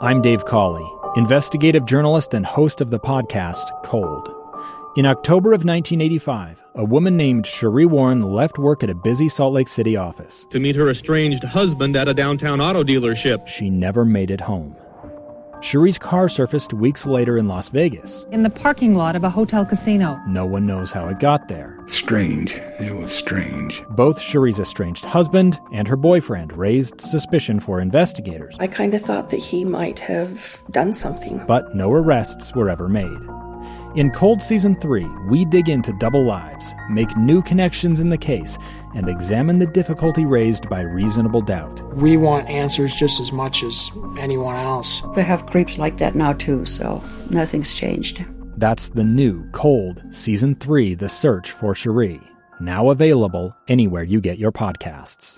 I'm Dave Cawley, investigative journalist and host of the podcast Cold. In October of 1985, a woman named Cherie Warren left work at a busy Salt Lake City office to meet her estranged husband at a downtown auto dealership. She never made it home. Cherie's car surfaced weeks later in Las Vegas. In the parking lot of a hotel casino. No one knows how it got there. Strange. It was strange. Both Cherie's estranged husband and her boyfriend raised suspicion for investigators. I kind of thought that he might have done something. But no arrests were ever made. In Cold Season 3, we dig into double lives, make new connections in the case, and examine the difficulty raised by reasonable doubt. We want answers just as much as anyone else. They have creeps like that now too, so nothing's changed. That's the new Cold Season 3, The Search for Cherie, now available anywhere you get your podcasts.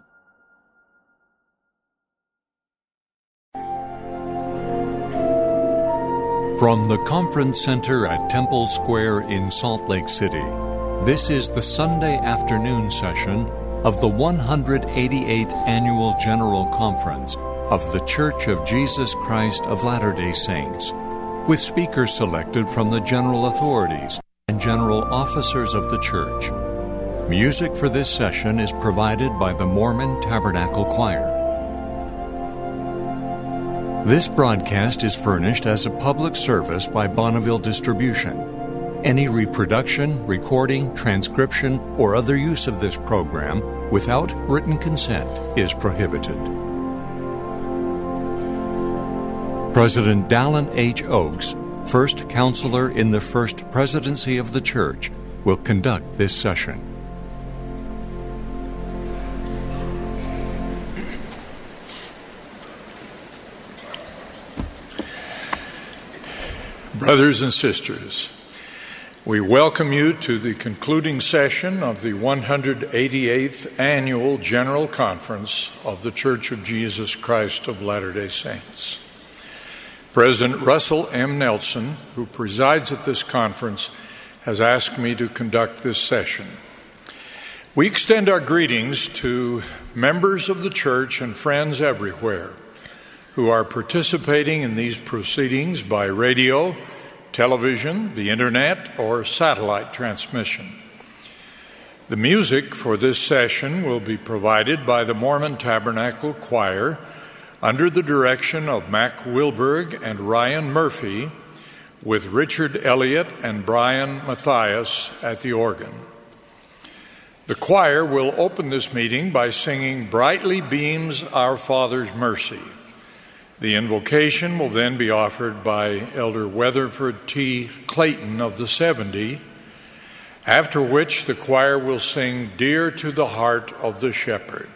From the Conference Center at Temple Square in Salt Lake City, this is the Sunday afternoon session of the 188th Annual General Conference of The Church of Jesus Christ of Latter-day Saints, with speakers selected from the general authorities and general officers of the Church. Music for this session is provided by the Mormon Tabernacle Choir. This broadcast is furnished as a public service by Bonneville Distribution. Any reproduction, recording, transcription, or other use of this program without written consent is prohibited. President Dallin H. Oaks, first counselor in the First Presidency of the Church, will conduct this session. Brothers and sisters, we welcome you to the concluding session of the 188th Annual General Conference of the Church of Jesus Christ of Latter-day Saints. President Russell M. Nelson, who presides at this conference, has asked me to conduct this session. We extend our greetings to members of the church and friends everywhere who are participating in these proceedings by radio, television, the internet, or satellite transmission. The music for this session will be provided by the Mormon Tabernacle Choir under the direction of Mac Wilberg and Ryan Murphy, with Richard Elliott and Brian Matthias at the organ. The choir will open this meeting by singing "Brightly Beams Our Father's Mercy." The invocation will then be offered by Elder Weatherford T. Clayton of the 70, after which the choir will sing "Dear to the Heart of the Shepherd."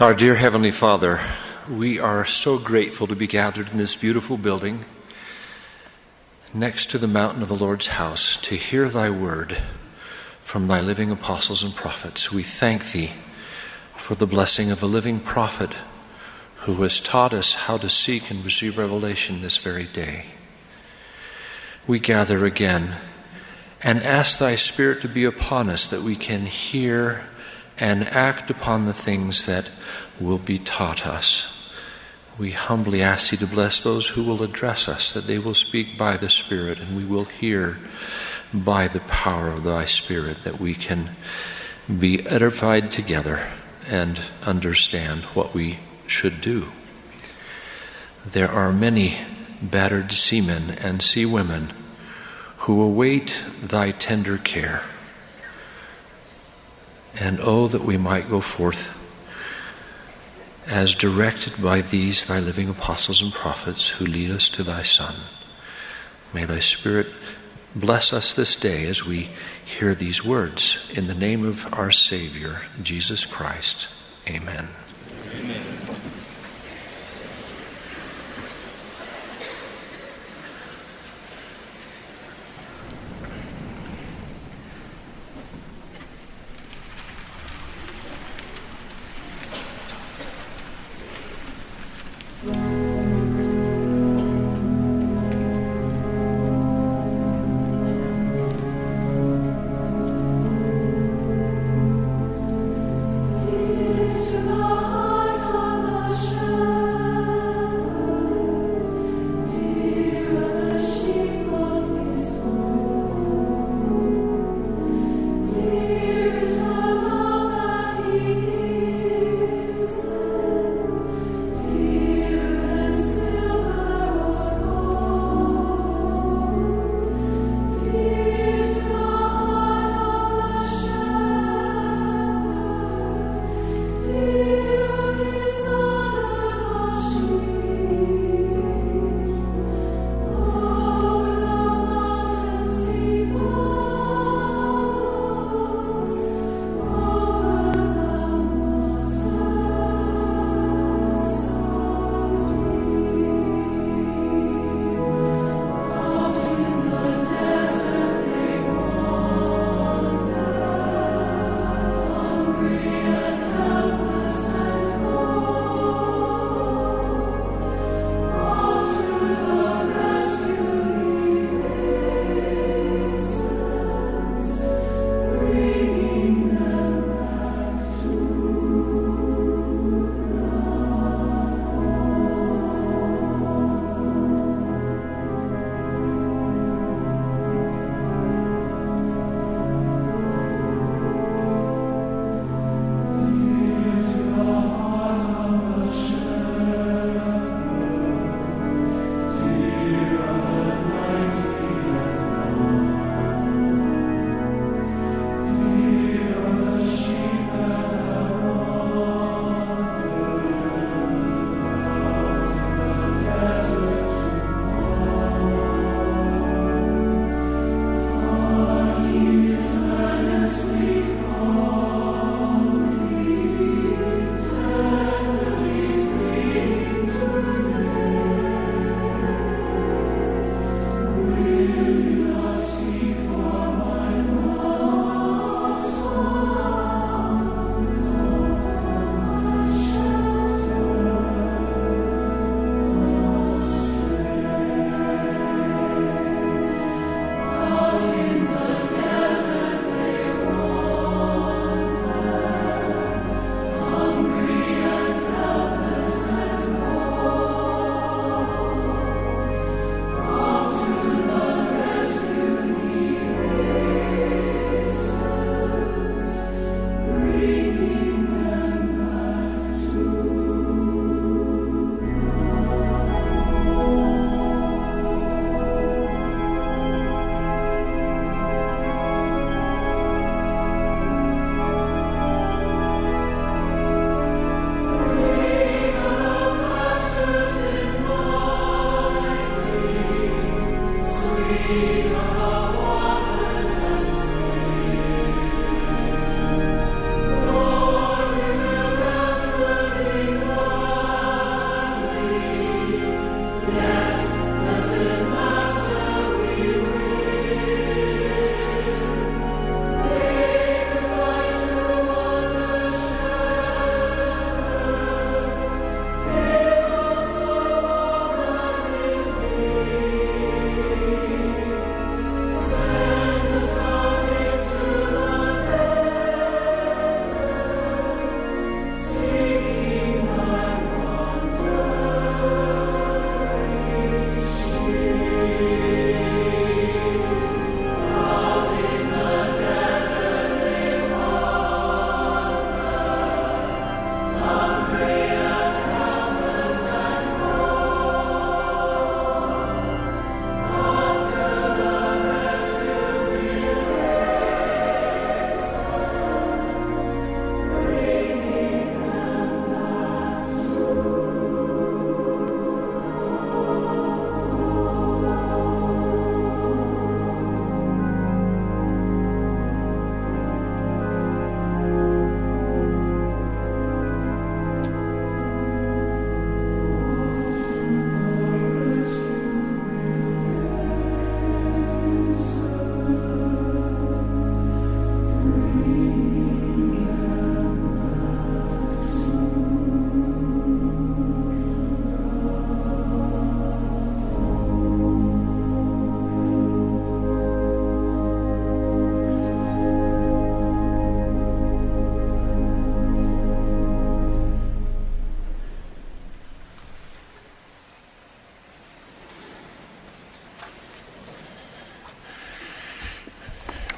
Our dear Heavenly Father, we are so grateful to be gathered in this beautiful building next to the mountain of the Lord's house to hear thy word from thy living apostles and prophets. We thank thee for the blessing of a living prophet who has taught us how to seek and receive revelation this very day. We gather again and ask thy Spirit to be upon us that we can hear and act upon the things that will be taught us. We humbly ask thee to bless those who will address us, that they will speak by the Spirit and we will hear by the power of thy Spirit, that we can be edified together and understand what we should do. There are many battered seamen and seawomen who await thy tender care. And oh, that we might go forth as directed by these thy living apostles and prophets who lead us to thy Son. May thy Spirit bless us this day as we hear these words. In the name of our Savior, Jesus Christ. Amen. Amen. Dear to the heart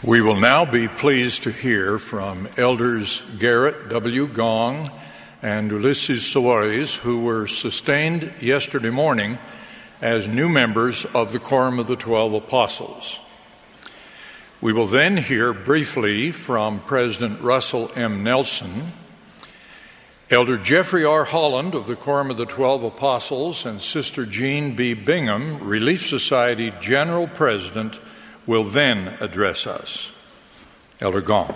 We will now be pleased to hear from Elders Garrett W. Gong and Ulysses Soares, who were sustained yesterday morning as new members of the Quorum of the 12 Apostles. We will then hear briefly from President Russell M. Nelson. Elder Jeffrey R. Holland of the Quorum of the 12 Apostles and Sister Jean B. Bingham, Relief Society General President, will then address us. Elder Gong.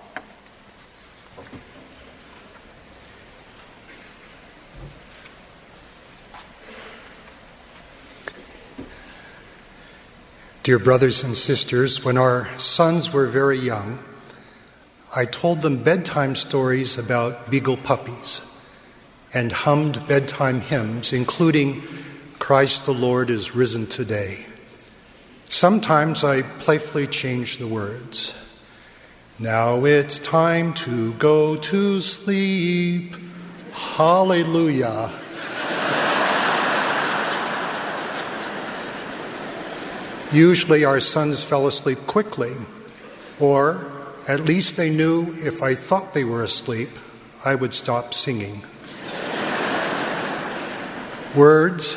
Dear brothers and sisters, when our sons were very young, I told them bedtime stories about beagle puppies and hummed bedtime hymns, including Christ the Lord is risen today. Sometimes I playfully changed the words. Now it's time to go to sleep. Hallelujah. Usually our sons fell asleep quickly, or at least they knew if I thought they were asleep, I would stop singing. Words,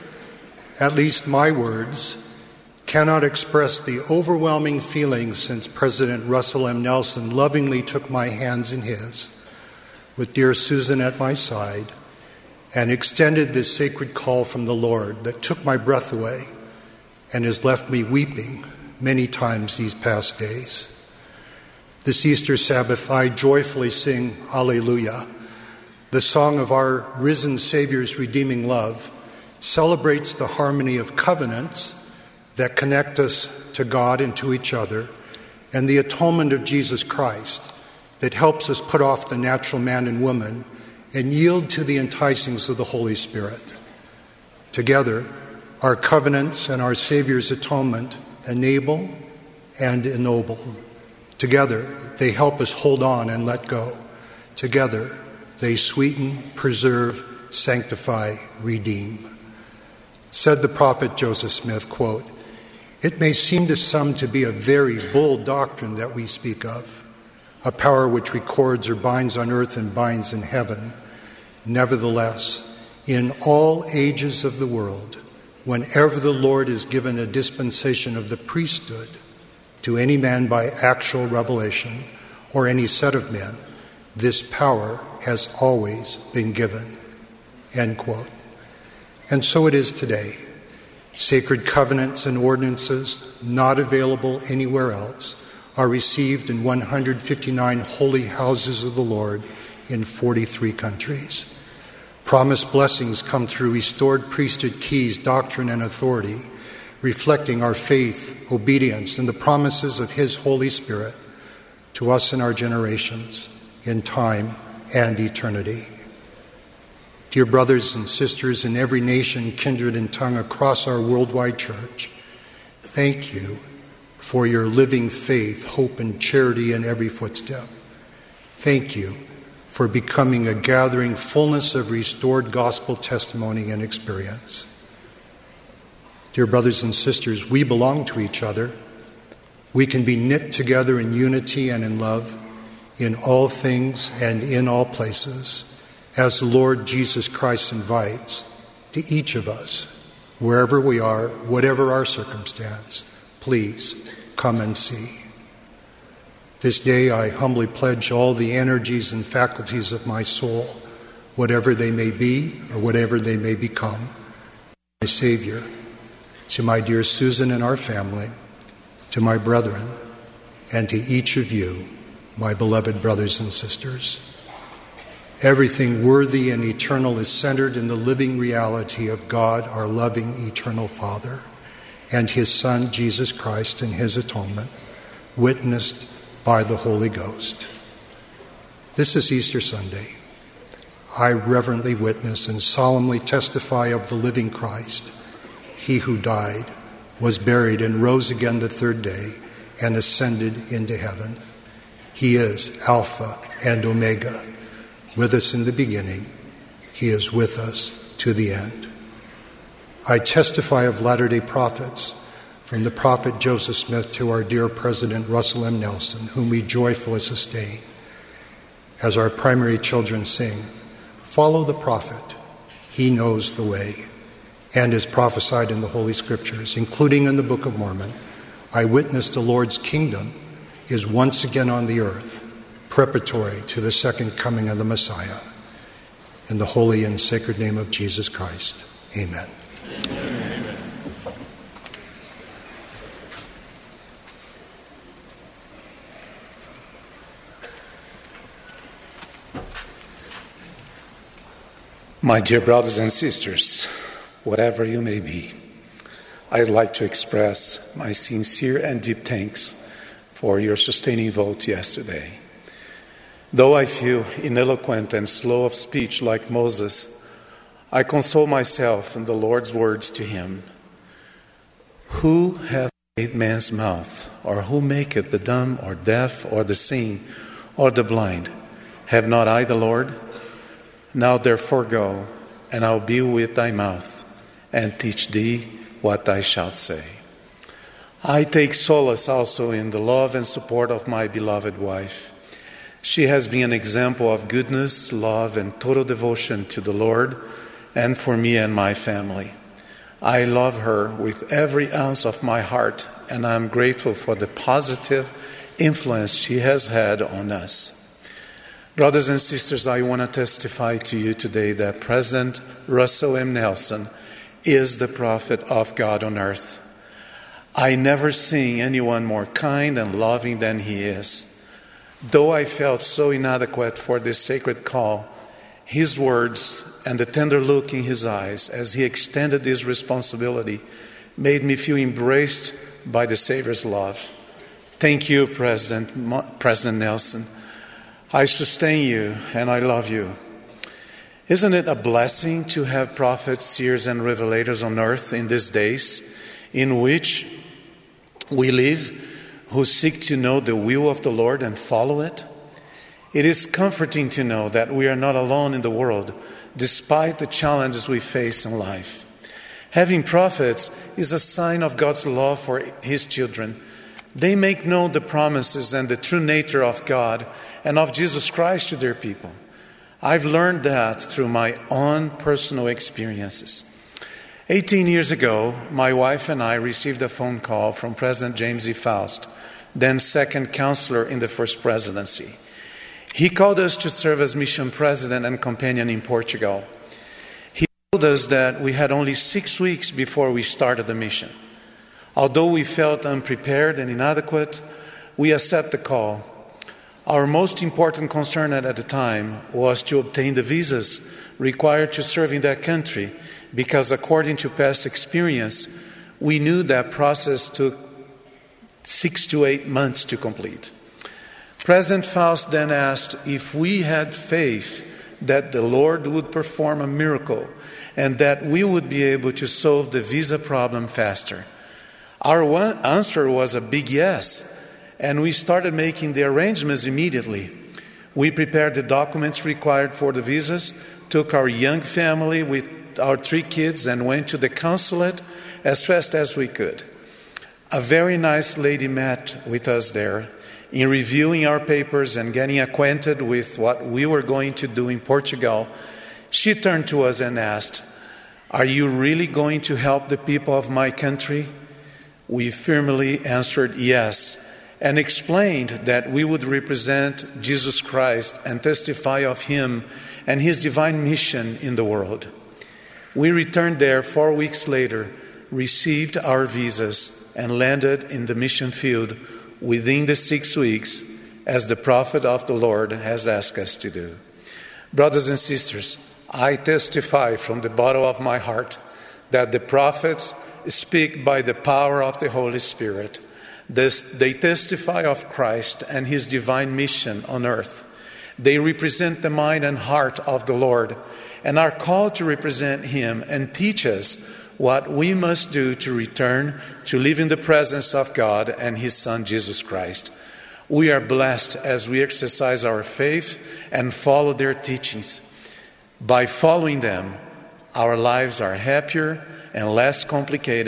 at least my words, cannot express the overwhelming feelings since President Russell M. Nelson lovingly took my hands in his, with dear Susan at my side, and extended this sacred call from the Lord that took my breath away and has left me weeping many times these past days. This Easter Sabbath, I joyfully sing Alleluia. The song of our risen Savior's redeeming love celebrates the harmony of covenants that connect us to God and to each other, and the atonement of Jesus Christ that helps us put off the natural man and woman and yield to the enticings of the Holy Spirit. Together, our covenants and our Savior's atonement enable and ennoble. Together, they help us hold on and let go. Together, they sweeten, preserve, sanctify, redeem. Said the prophet Joseph Smith, quote, "It may seem to some to be a very bold doctrine that we speak of, a power which records or binds on earth and binds in heaven. Nevertheless, in all ages of the world, whenever the Lord is given a dispensation of the priesthood to any man by actual revelation or any set of men, this power has always been given." End quote. And so it is today. Sacred covenants and ordinances not available anywhere else are received in 159 holy houses of the Lord in 43 countries. Promised blessings come through restored priesthood keys, doctrine, and authority, reflecting our faith, obedience, and the promises of His Holy Spirit to us in our generations, in time and eternity. Dear brothers and sisters in every nation, kindred, and tongue across our worldwide church, thank you for your living faith, hope, and charity in every footstep. Thank you for becoming a gathering fullness of restored gospel testimony and experience. Dear brothers and sisters, we belong to each other. We can be knit together in unity and in love, in all things and in all places, as the Lord Jesus Christ invites to each of us, wherever we are, whatever our circumstance. Please come and see. This day I humbly pledge all the energies and faculties of my soul, whatever they may be or whatever they may become, my Savior, to my dear Susan and our family, to my brethren, and to each of you, my beloved brothers and sisters. Everything worthy and eternal is centered in the living reality of God, our loving eternal Father, and His Son, Jesus Christ, and His atonement, witnessed by the Holy Ghost. This is Easter Sunday. I reverently witness and solemnly testify of the living Christ, He who died, was buried, and rose again the third day, and ascended into heaven. He is Alpha and Omega, with us in the beginning. He is with us to the end. I testify of Latter-day Prophets, from the prophet Joseph Smith to our dear President Russell M. Nelson, whom we joyfully sustain. As our primary children sing, follow the prophet, he knows the way, and is prophesied in the Holy Scriptures, including in the Book of Mormon. I witness the Lord's kingdom is once again on the earth, preparatory to the second coming of the Messiah. In the holy and sacred name of Jesus Christ, amen. Amen. My dear brothers and sisters, whatever you may be, I'd like to express my sincere and deep thanks for your sustaining vote yesterday. Though I feel ineloquent and slow of speech like Moses, I console myself in the Lord's words to him. Who hath made man's mouth, or who maketh the dumb or deaf or the seeing or the blind? Have not I the Lord? Now therefore go, and I'll be with thy mouth, and teach thee what thou shalt say. I take solace also in the love and support of my beloved wife. She has been an example of goodness, love, and total devotion to the Lord and for me and my family. I love her with every ounce of my heart, and I'm grateful for the positive influence she has had on us. Brothers and sisters, I want to testify to you today that President Russell M. Nelson is the prophet of God on earth. I never seen anyone more kind and loving than he is. Though I felt so inadequate for this sacred call, his words and the tender look in his eyes as he extended this responsibility made me feel embraced by the Savior's love. Thank you, President Nelson. I sustain you and I love you. Isn't it a blessing to have prophets, seers, and revelators on earth in these days in which we live, who seek to know the will of the Lord and follow it? It is comforting to know that we are not alone in the world, despite the challenges we face in life. Having prophets is a sign of God's love for his children. They make known the promises and the true nature of God and of Jesus Christ to their people. I've learned that through my own personal experiences. 18 years ago, my wife and I received a phone call from President James E. Faust, then second counselor in the first presidency. He called us to serve as mission president and companion in Portugal. He told us that we had only 6 weeks before we started the mission. Although we felt unprepared and inadequate, we accepted the call. Our most important concern at the time was to obtain the visas required to serve in that country, because according to past experience, we knew that process took 6 to 8 months to complete. President Faust then asked if we had faith that the Lord would perform a miracle and that we would be able to solve the visa problem faster. Our answer was a big yes, and we started making the arrangements immediately. We prepared the documents required for the visas, took our young family with our 3 kids, and went to the consulate as fast as we could. A very nice lady met with us there. In reviewing our papers and getting acquainted with what we were going to do in Portugal, she turned to us and asked, "Are you really going to help the people of my country?" We firmly answered yes, and explained that we would represent Jesus Christ and testify of him and his divine mission in the world. We returned there 4 weeks later, received our visas, and landed in the mission field within the 6 weeks, as the prophet of the Lord has asked us to do. Brothers and sisters, I testify from the bottom of my heart that the prophets speak by the power of the Holy Spirit. They testify of Christ and his divine mission on earth. They represent the mind and heart of the Lord and are called to represent him and teach us what we must do to return to live in the presence of God and his Son, Jesus Christ. We are blessed as we exercise our faith and follow their teachings. By following them, our lives are happier and less complicated.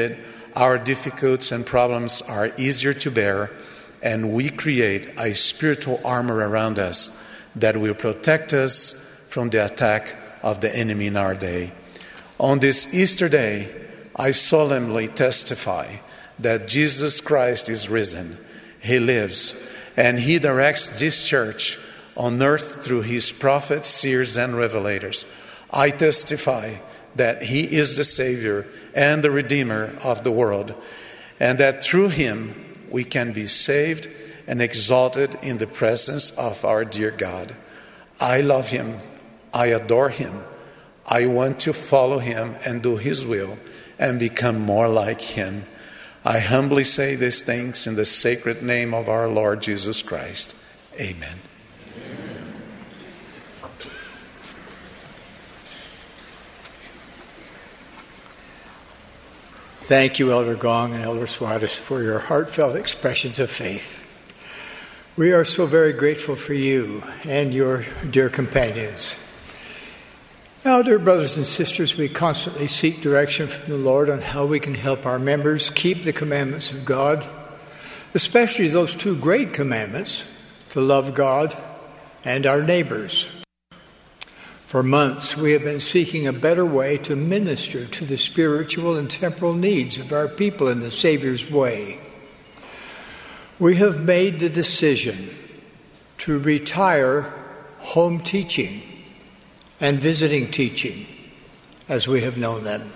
our difficulties and problems are easier to bear, and we create a spiritual armor around us that will protect us from the attack of the enemy in our day. On this Easter day, I solemnly testify that Jesus Christ is risen. He lives, and He directs this church on earth through His prophets, seers, and revelators. I testify that He is the Savior and the Redeemer of the world, and that through Him we can be saved and exalted in the presence of our dear God. I love Him. I adore Him. I want to follow Him and do His will and become more like Him. I humbly say these things in the sacred name of our Lord Jesus Christ. Amen. Thank you, Elder Gong and Elder Suarez, for your heartfelt expressions of faith. We are so very grateful for you and your dear companions. Now, dear brothers and sisters, we constantly seek direction from the Lord on how we can help our members keep the commandments of God, especially those two great commandments, to love God and our neighbors. For months, we have been seeking a better way to minister to the spiritual and temporal needs of our people in the Savior's way. We have made the decision to retire home teaching and visiting teaching as we have known them.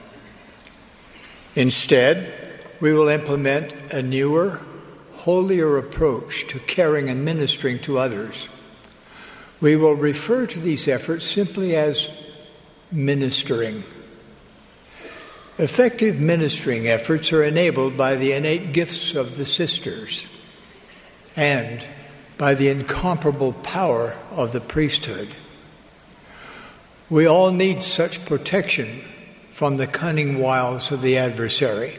Instead, we will implement a newer, holier approach to caring and ministering to others. We will refer to these efforts simply as ministering. Effective ministering efforts are enabled by the innate gifts of the sisters and by the incomparable power of the priesthood. We all need such protection from the cunning wiles of the adversary.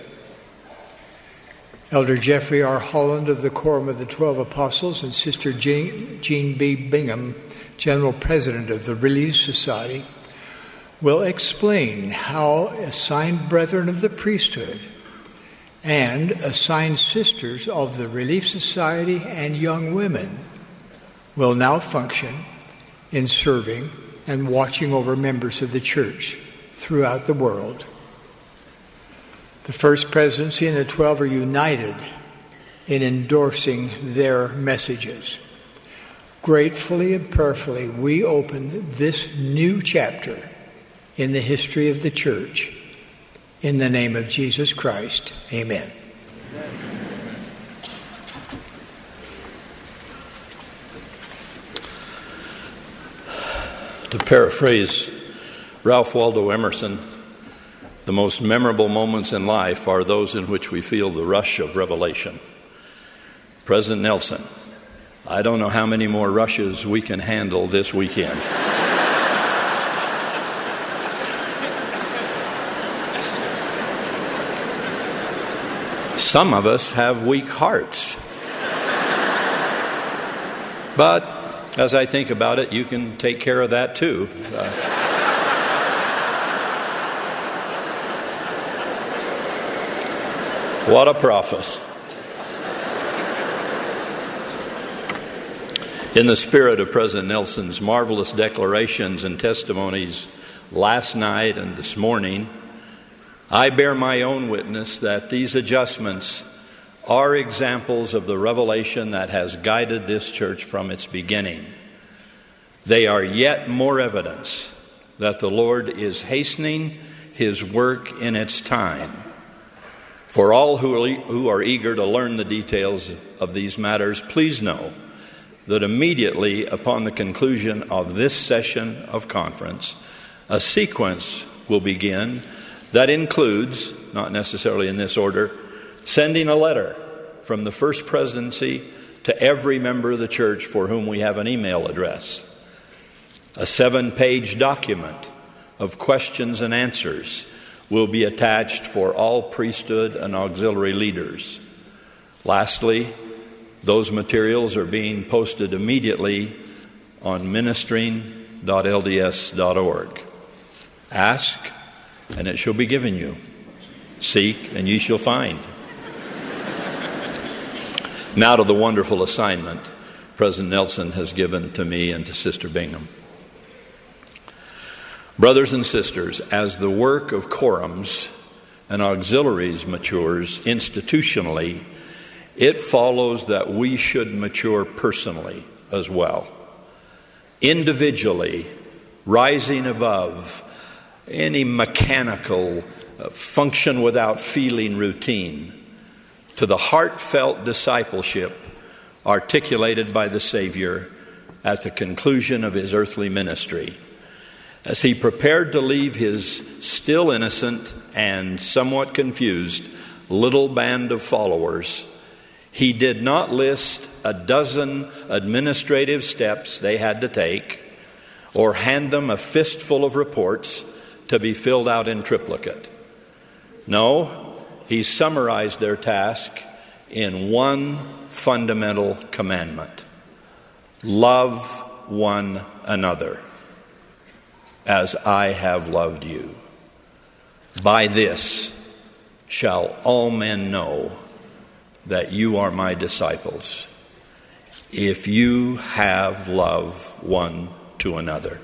Elder Jeffrey R. Holland of the Quorum of the 12 Apostles and Sister Jean B. Bingham, General President of the Relief Society, will explain how assigned brethren of the priesthood and assigned sisters of the Relief Society and young women will now function in serving and watching over members of the church throughout the world. The First Presidency and the 12 are united in endorsing their messages. Gratefully and prayerfully, we open this new chapter in the history of the church. In the name of Jesus Christ, amen. To paraphrase Ralph Waldo Emerson, the most memorable moments in life are those in which we feel the rush of revelation. President Nelson, I don't know how many more rushes we can handle this weekend. Some of us have weak hearts. But as I think about it, you can take care of that too. What a prophet. In the spirit of President Nelson's marvelous declarations and testimonies last night and this morning, I bear my own witness that these adjustments are examples of the revelation that has guided this church from its beginning. They are yet more evidence that the Lord is hastening His work in its time. For all who are eager to learn the details of these matters, please know that immediately upon the conclusion of this session of conference, a sequence will begin that includes, not necessarily in this order, sending a letter from the First Presidency to every member of the church for whom we have an email address, a 7-page document of questions and answers will be attached for all priesthood and auxiliary leaders. Lastly, those materials are being posted immediately on ministering.lds.org. Ask, and it shall be given you. Seek, and ye shall find. Now to the wonderful assignment President Nelson has given to me and to Sister Bingham. Brothers and sisters, as the work of quorums and auxiliaries matures institutionally, it follows that we should mature personally as well. Individually, rising above any mechanical function without feeling routine to the heartfelt discipleship articulated by the Savior at the conclusion of his earthly ministry. As he prepared to leave his still innocent and somewhat confused little band of followers, he did not list a dozen administrative steps they had to take or hand them a fistful of reports to be filled out in triplicate. No, he summarized their task in one fundamental commandment: love one another as I have loved you. By this shall all men know that you are my disciples, if you have love one to another.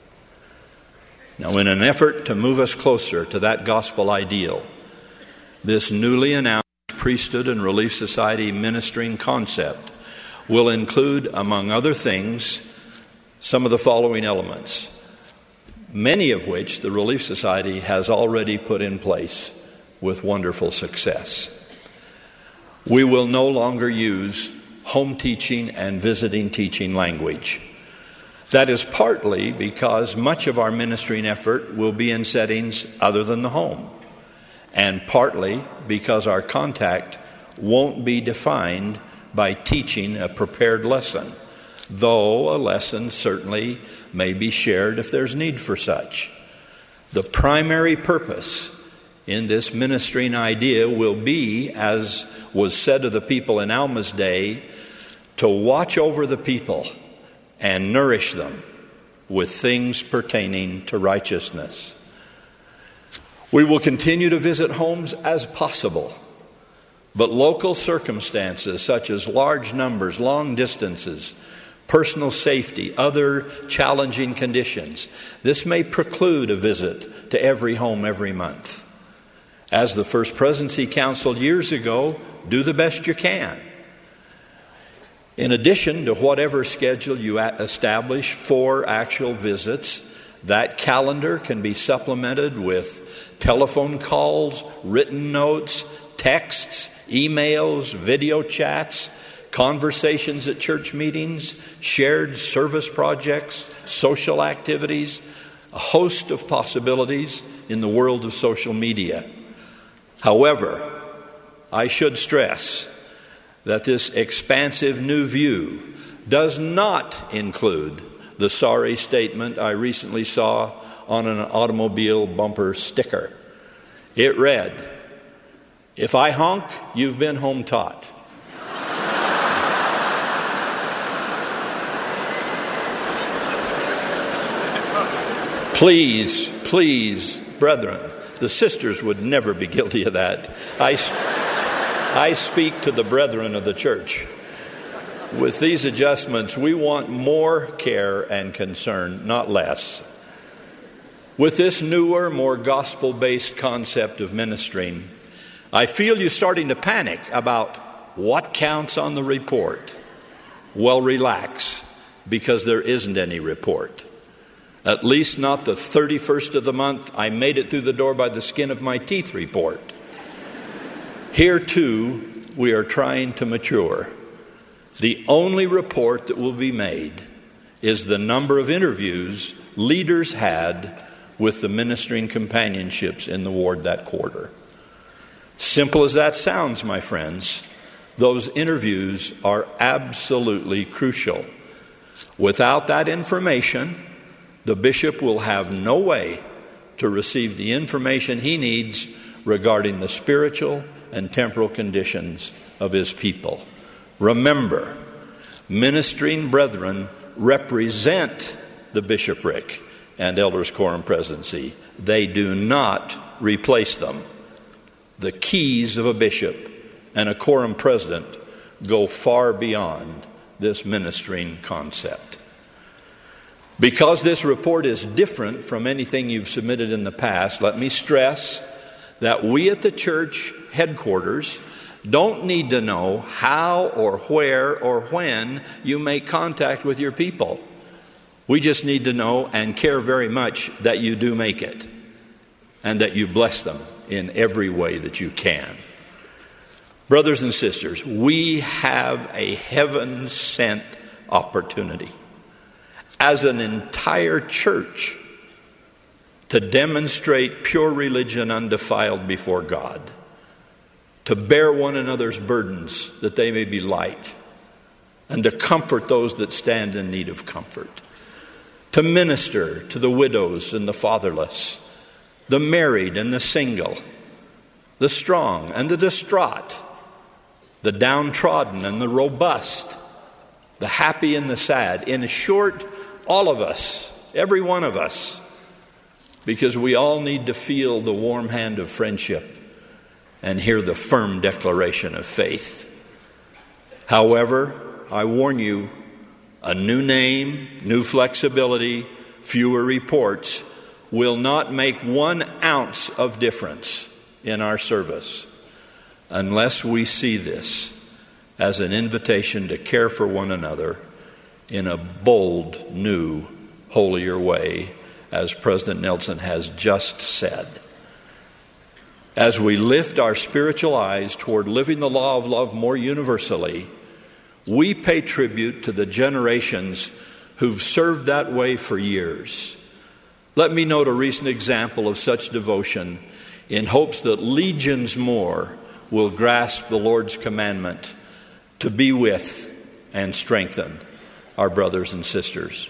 Now, in an effort to move us closer to that gospel ideal, this newly announced priesthood and relief society ministering concept will include, among other things, some of the following elements, many of which the Relief Society has already put in place with wonderful success. We will no longer use home teaching and visiting teaching language. That is partly because much of our ministering effort will be in settings other than the home, and partly because our contact won't be defined by teaching a prepared lesson, though a lesson certainly may be shared if there's need for such. The primary purpose in this ministering idea will be, as was said of the people in Alma's day, to watch over the people and nourish them with things pertaining to righteousness. We will continue to visit homes as possible, but local circumstances such as large numbers, long distances, personal safety, other challenging conditions, this may preclude a visit to every home every month. As the First Presidency counseled years ago, do the best you can. In addition to whatever schedule you establish for actual visits, that calendar can be supplemented with telephone calls, written notes, texts, emails, video chats, conversations at church meetings, shared service projects, social activities, a host of possibilities in the world of social media. However, I should stress that this expansive new view does not include the sorry statement I recently saw on an automobile bumper sticker. It read, "If I honk, you've been home taught." Please, brethren, the sisters would never be guilty of that. I speak to the brethren of the church. With these adjustments, we want more care and concern, not less. With this newer, more gospel-based concept of ministering, I feel you starting to panic about what counts on the report. Well, relax, because there isn't any report. At least not the 31st of the month, I made it through the door by the skin of my teeth report. Here, too, we are trying to mature. The only report that will be made is the number of interviews leaders had with the ministering companionships in the ward that quarter. Simple as that sounds, my friends, those interviews are absolutely crucial. Without that information, the bishop will have no way to receive the information he needs regarding the spiritual and temporal conditions of his people. Remember, ministering brethren represent the bishopric and elders' quorum presidency. They do not replace them. the keys of a bishop and a quorum president go far beyond this ministering concept. Because this report is different from anything you've submitted in the past, let me stress that we at the church headquarters don't need to know how or where or when you make contact with your people. We just need to know and care very much that you do make it and that you bless them in every way that you can. Brothers and sisters, we have a heaven-sent opportunity as an entire church to demonstrate pure religion undefiled before God, to bear one another's burdens that they may be light, and to comfort those that stand in need of comfort, to minister to the widows and the fatherless, the married and the single, the strong and the distraught, the downtrodden and the robust, the happy and the sad. In short, all of us, every one of us, because we all need to feel the warm hand of friendship and hear the firm declaration of faith. However, I warn you, a new name, new flexibility, fewer reports will not make 1 ounce of difference in our service unless we see this as an invitation to care for one another in a bold, new, holier way, as President Nelson has just said. As we lift our spiritual eyes toward living the law of love more universally, we pay tribute to the generations who've served that way for years. Let me note a recent example of such devotion in hopes that legions more will grasp the Lord's commandment to be with and strengthen our brothers and sisters.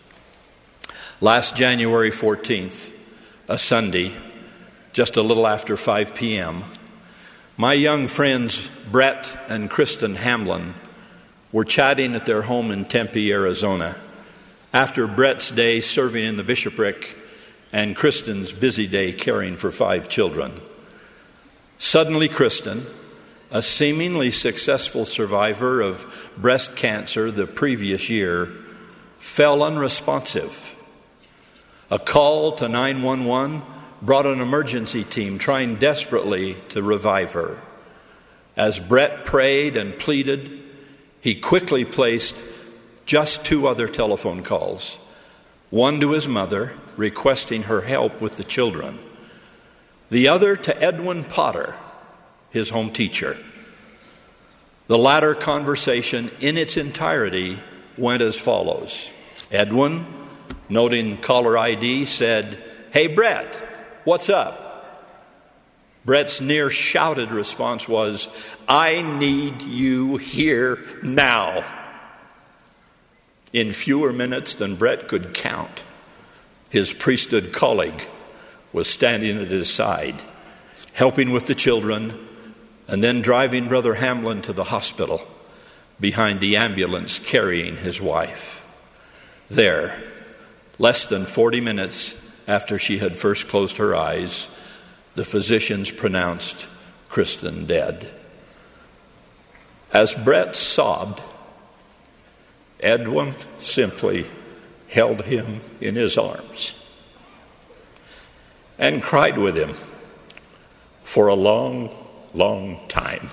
Last January 14th, a Sunday, just a little after 5 p.m., my young friends Brett and Kristen Hamlin were chatting at their home in Tempe, Arizona, after Brett's day serving in the bishopric and Kristen's busy day caring for 5 children. Suddenly, Kristen, a seemingly successful survivor of breast cancer the previous year, fell unresponsive. A call to 911 brought an emergency team trying desperately to revive her. As Brett prayed and pleaded, he quickly placed just 2 other telephone calls, one to his mother requesting her help with the children, the other to Edwin Potter, his home teacher. The latter conversation in its entirety went as follows. Edwin, noting caller ID, said, "Hey, Brett, what's up?" Brett's near shouted response was, "I need you here now." In fewer minutes than Brett could count, his priesthood colleague was standing at his side, helping with the children, and then driving Brother Hamlin to the hospital behind the ambulance carrying his wife. There, less than 40 minutes after she had first closed her eyes, the physicians pronounced Kristen dead. As Brett sobbed, Edwin simply held him in his arms and cried with him for a long, long time.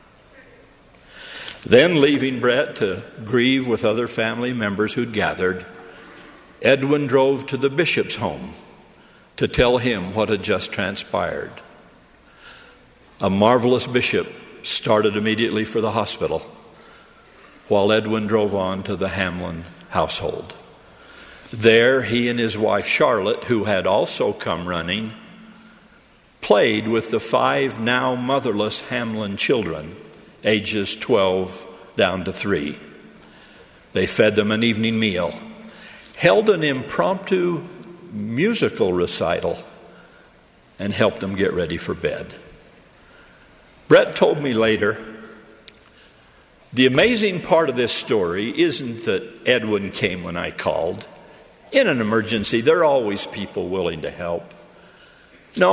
Then, leaving Brett to grieve with other family members who'd gathered, Edwin drove to the bishop's home to tell him what had just transpired. A marvelous bishop started immediately for the hospital, while Edwin drove on to the Hamlin household. There, he and his wife Charlotte, who had also come running, played with the 5 now motherless Hamlin children, ages 12 down to 3. They fed them an evening meal, held an impromptu musical recital, and helped them get ready for bed. Brett told me later, the amazing part of this story isn't that Edwin came when I called. In an emergency, there are always people willing to help. No,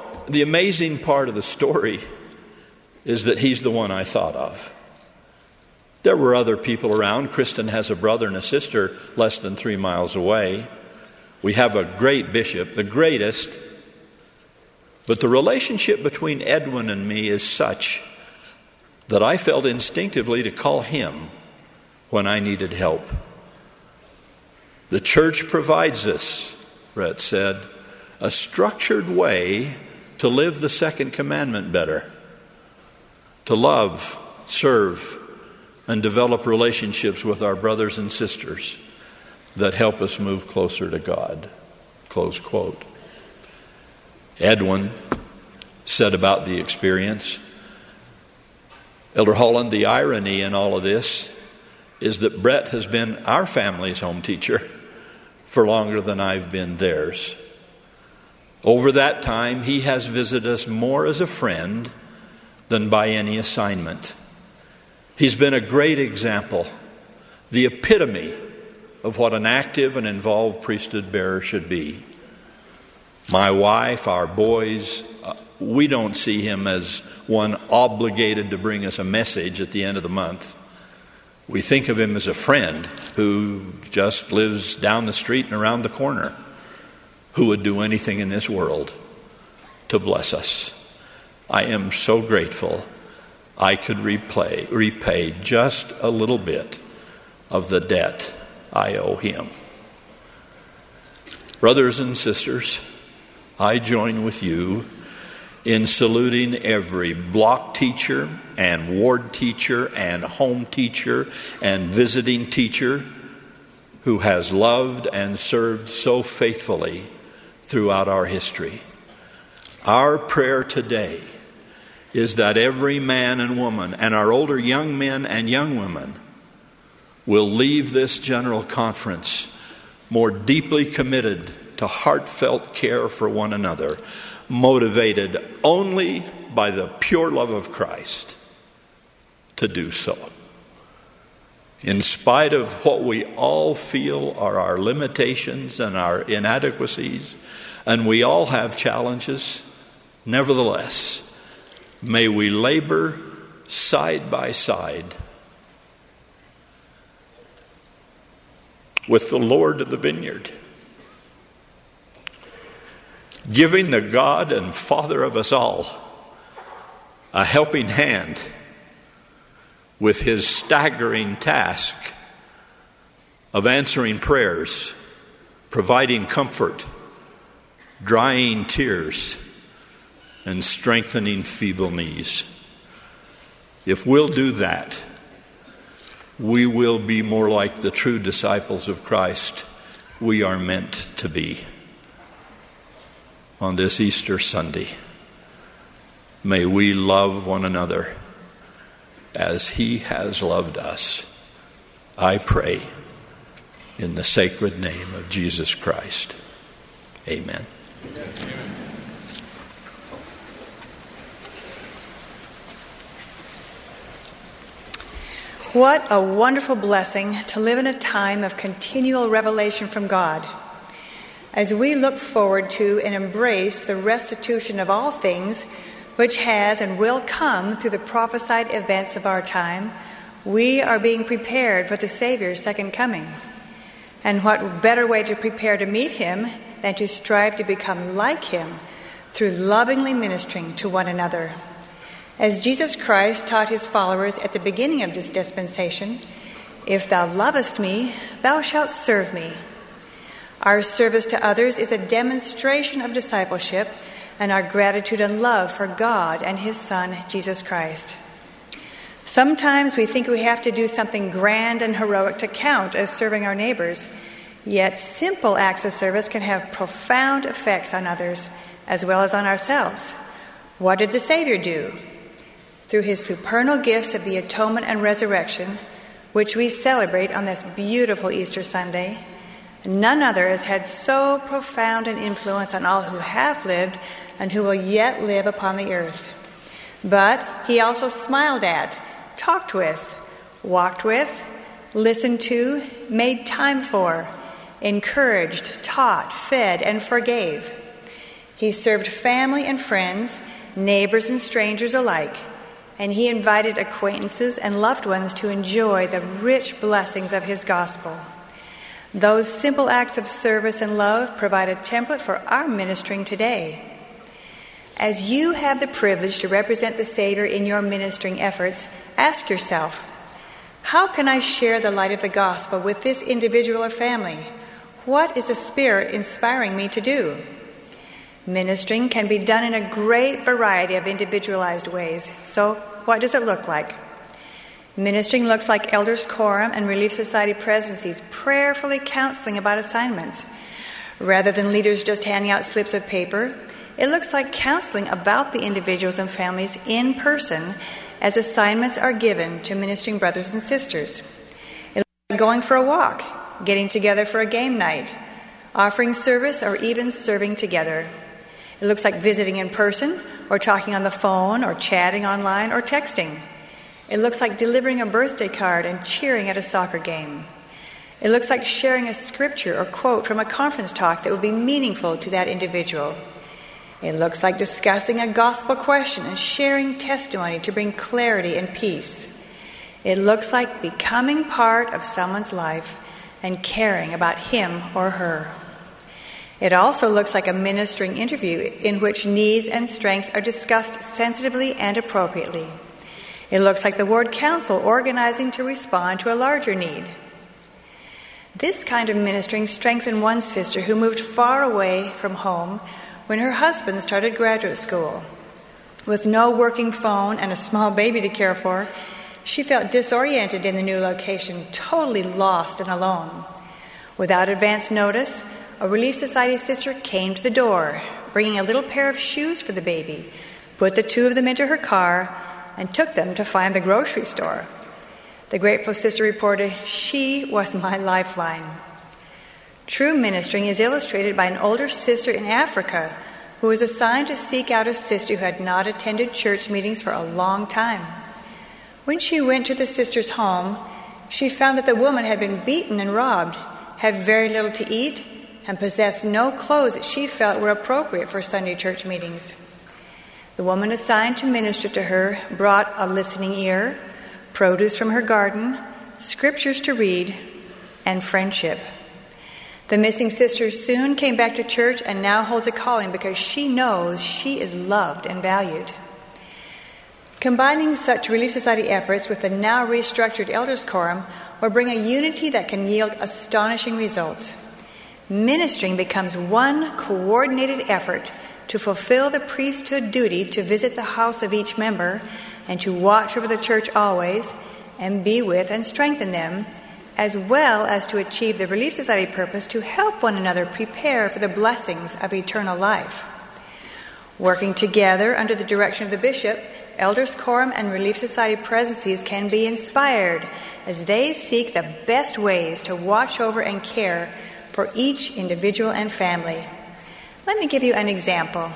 the amazing part of the story is that he's the one I thought of. There were other people around. Kristen has a brother and a sister less than 3 miles away. We have a great bishop, the greatest. But the relationship between Edwin and me is such that I felt instinctively to call him when I needed help. The church provides us, Brett said, a structured way to live the second commandment better, to love, serve, and develop relationships with our brothers and sisters that help us move closer to God. Close quote. Edwin said about the experience, Elder Holland, the irony in all of this is that Brett has been our family's home teacher for longer than I've been theirs. Over that time, he has visited us more as a friend than by any assignment. He's been a great example, the epitome of what an active and involved priesthood bearer should be. My wife, our boys, we don't see him as one obligated to bring us a message at the end of the month. We think of him as a friend who just lives down the street and around the corner, who would do anything in this world to bless us. I am so grateful I could repay just a little bit of the debt I owe him. Brothers and sisters, I join with you in saluting every block teacher and ward teacher and home teacher and visiting teacher who has loved and served so faithfully throughout our history. Our prayer today is that every man and woman and our older young men and young women will leave this general conference more deeply committed to heartfelt care for one another, motivated only by the pure love of Christ to do so. In spite of what we all feel are our limitations and our inadequacies, and we all have challenges, nevertheless, may we labor side by side with the Lord of the vineyard, giving the God and Father of us all a helping hand with his staggering task of answering prayers, providing comfort, drying tears, and strengthening feeble knees. If we'll do that, we will be more like the true disciples of Christ we are meant to be. On this Easter Sunday, may we love one another as he has loved us. I pray in the sacred name of Jesus Christ. Amen. What a wonderful blessing to live in a time of continual revelation from God. As we look forward to and embrace the restitution of all things which has and will come through the prophesied events of our time, we are being prepared for the Savior's second coming. And what better way to prepare to meet him than to strive to become like him through lovingly ministering to one another. As Jesus Christ taught his followers at the beginning of this dispensation, "If thou lovest me, thou shalt serve me." Our service to others is a demonstration of discipleship and our gratitude and love for God and his Son, Jesus Christ. Sometimes we think we have to do something grand and heroic to count as serving our neighbors, yet simple acts of service can have profound effects on others as well as on ourselves. What did the Savior do? Through his supernal gifts of the atonement and resurrection, which we celebrate on this beautiful Easter Sunday, none other has had so profound an influence on all who have lived and who will yet live upon the earth. But he also smiled at, talked with, walked with, listened to, made time for, encouraged, taught, fed, and forgave. He served family and friends, neighbors and strangers alike, and he invited acquaintances and loved ones to enjoy the rich blessings of his gospel. Those simple acts of service and love provide a template for our ministering today. As you have the privilege to represent the Savior in your ministering efforts, ask yourself, how can I share the light of the gospel with this individual or family? What is the Spirit inspiring me to do? Ministering can be done in a great variety of individualized ways. So, what does it look like? Ministering looks like Elders Quorum and Relief Society presidencies prayerfully counseling about assignments. Rather than leaders just handing out slips of paper, it looks like counseling about the individuals and families in person as assignments are given to ministering brothers and sisters. It looks like going for a walk, getting together for a game night, offering service, or even serving together. It looks like visiting in person, or talking on the phone, or chatting online, or texting. It looks like delivering a birthday card and cheering at a soccer game. It looks like sharing a scripture or quote from a conference talk that would be meaningful to that individual. It looks like discussing a gospel question and sharing testimony to bring clarity and peace. It looks like becoming part of someone's life and caring about him or her. It also looks like a ministering interview in which needs and strengths are discussed sensitively and appropriately. It looks like the ward council organizing to respond to a larger need. This kind of ministering strengthened one sister who moved far away from home when her husband started graduate school. With no working phone and a small baby to care for, she felt disoriented in the new location, totally lost and alone. Without advance notice, a Relief Society sister came to the door, bringing a little pair of shoes for the baby, put the two of them into her car, and took them to find the grocery store. The grateful sister reported, "She was my lifeline." True ministering is illustrated by an older sister in Africa who was assigned to seek out a sister who had not attended church meetings for a long time. When she went to the sister's home, she found that the woman had been beaten and robbed, had very little to eat, and possessed no clothes that she felt were appropriate for Sunday church meetings. The woman assigned to minister to her brought a listening ear, produce from her garden, scriptures to read, and friendship. The missing sister soon came back to church and now holds a calling because she knows she is loved and valued. Combining such Relief Society efforts with the now restructured Elders Quorum will bring a unity that can yield astonishing results. Ministering becomes one coordinated effort to fulfill the priesthood duty to visit the house of each member and to watch over the church always and be with and strengthen them, as well as to achieve the Relief Society purpose to help one another prepare for the blessings of eternal life. Working together under the direction of the bishop, Elders Quorum and Relief Society presidencies can be inspired as they seek the best ways to watch over and care for each individual and family. Let me give you an example.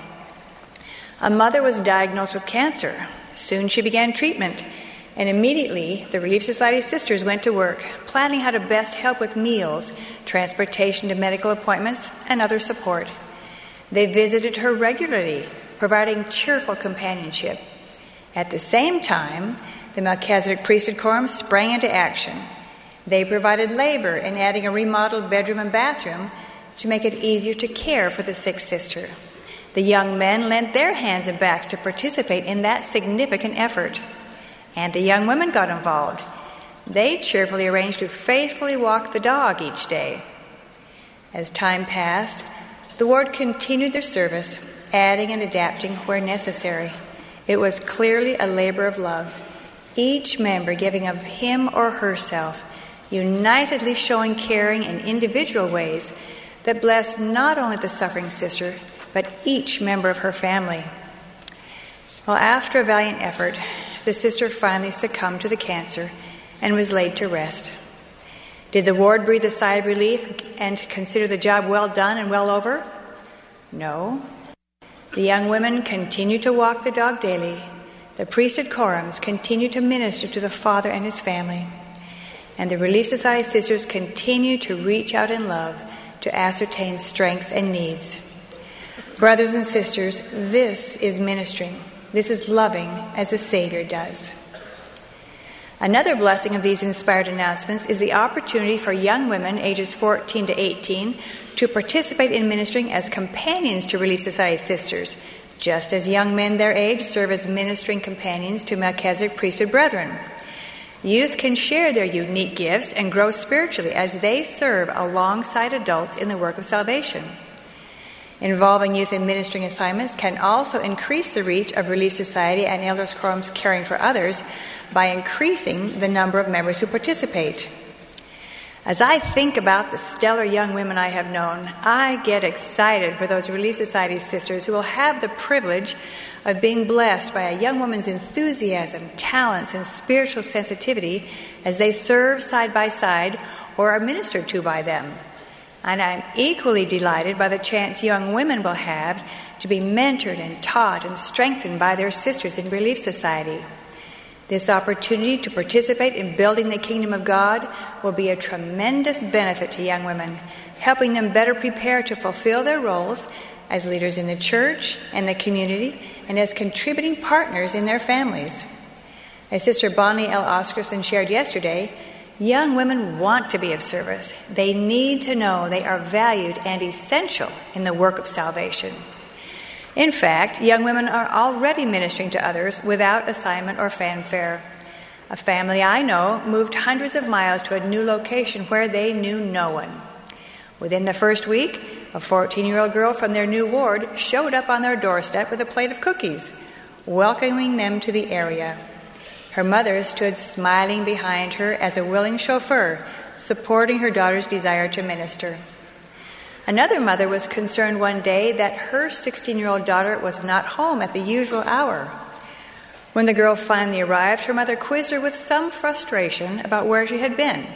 A mother was diagnosed with cancer. Soon she began treatment, and immediately the Relief Society sisters went to work, planning how to best help with meals, transportation to medical appointments, and other support. They visited her regularly, providing cheerful companionship. At the same time, the Melchizedek Priesthood Quorum sprang into action. They provided labor in adding a remodeled bedroom and bathroom to make it easier to care for the sick sister. The young men lent their hands and backs to participate in that significant effort. And the young women got involved. They cheerfully arranged to faithfully walk the dog each day. As time passed, the ward continued their service, adding and adapting where necessary. It was clearly a labor of love, each member giving of him or herself, unitedly showing caring in individual ways that blessed not only the suffering sister, but each member of her family. Well, after a valiant effort, the sister finally succumbed to the cancer and was laid to rest. Did the ward breathe a sigh of relief and consider the job well done and well over? No. The young women continued to walk the dog daily. The priesthood quorums continued to minister to the father and his family. And the Relief Society sisters continued to reach out in love to ascertain strengths and needs. Brothers and sisters, this is ministering. This is loving as the Savior does. Another blessing of these inspired announcements is the opportunity for young women ages 14 to 18 to participate in ministering as companions to Relief Society sisters, just as young men their age serve as ministering companions to Melchizedek priesthood brethren. Youth can share their unique gifts and grow spiritually as they serve alongside adults in the work of salvation. Involving youth in ministering assignments can also increase the reach of Relief Society and Elders Quorum's caring for others by increasing the number of members who participate. As I think about the stellar young women I have known, I get excited for those Relief Society sisters who will have the privilege of being blessed by a young woman's enthusiasm, talents, and spiritual sensitivity as they serve side by side or are ministered to by them. And I'm equally delighted by the chance young women will have to be mentored and taught and strengthened by their sisters in Relief Society. This opportunity to participate in building the kingdom of God will be a tremendous benefit to young women, helping them better prepare to fulfill their roles as leaders in the church and the community and as contributing partners in their families. As Sister Bonnie L. Oscarson shared yesterday, young women want to be of service. They need to know they are valued and essential in the work of salvation. In fact, young women are already ministering to others without assignment or fanfare. A family I know moved hundreds of miles to a new location where they knew no one. Within the first week, a 14-year-old girl from their new ward showed up on their doorstep with a plate of cookies, welcoming them to the area. Her mother stood smiling behind her as a willing chauffeur, supporting her daughter's desire to minister. Another mother was concerned one day that her 16-year-old daughter was not home at the usual hour. When the girl finally arrived, her mother quizzed her with some frustration about where she had been.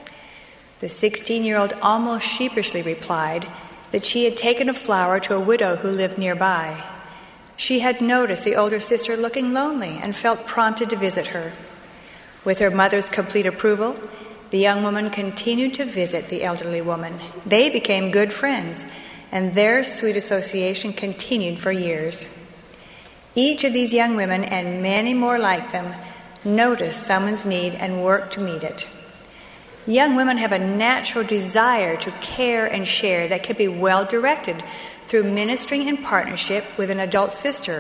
The 16-year-old almost sheepishly replied that she had taken a flower to a widow who lived nearby. She had noticed the older sister looking lonely and felt prompted to visit her. With her mother's complete approval, the young woman continued to visit the elderly woman. They became good friends, and their sweet association continued for years. Each of these young women, and many more like them, noticed someone's need and worked to meet it. Young women have a natural desire to care and share that can be well directed through ministering in partnership with an adult sister.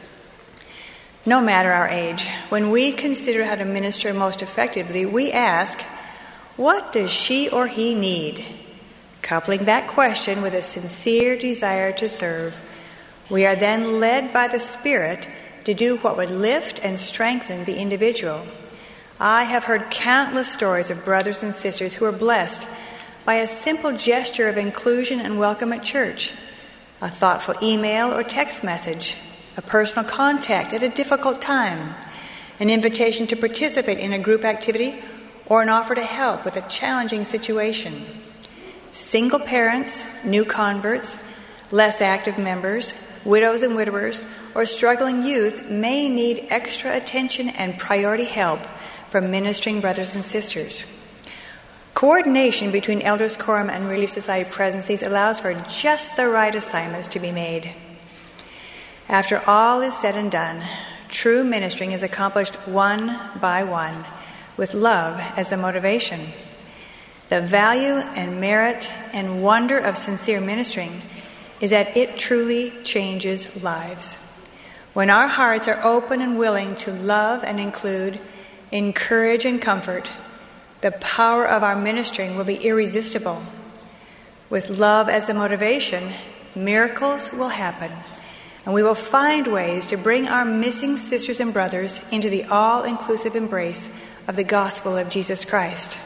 No matter our age, when we consider how to minister most effectively, we ask, what does she or he need? Coupling that question with a sincere desire to serve, we are then led by the Spirit to do what would lift and strengthen the individual. I have heard countless stories of brothers and sisters who are blessed by a simple gesture of inclusion and welcome at church, a thoughtful email or text message, a personal contact at a difficult time, an invitation to participate in a group activity, or an offer to help with a challenging situation. Single parents, new converts, less active members, widows and widowers, or struggling youth may need extra attention and priority help from ministering brothers and sisters. Coordination between Elders Quorum and Relief Society presences allows for just the right assignments to be made. After all is said and done, true ministering is accomplished one by one, with love as the motivation. The value and merit and wonder of sincere ministering is that it truly changes lives. When our hearts are open and willing to love and include, encourage and comfort, the power of our ministering will be irresistible. With love as the motivation, miracles will happen, and we will find ways to bring our missing sisters and brothers into the all-inclusive embrace of the gospel of Jesus Christ.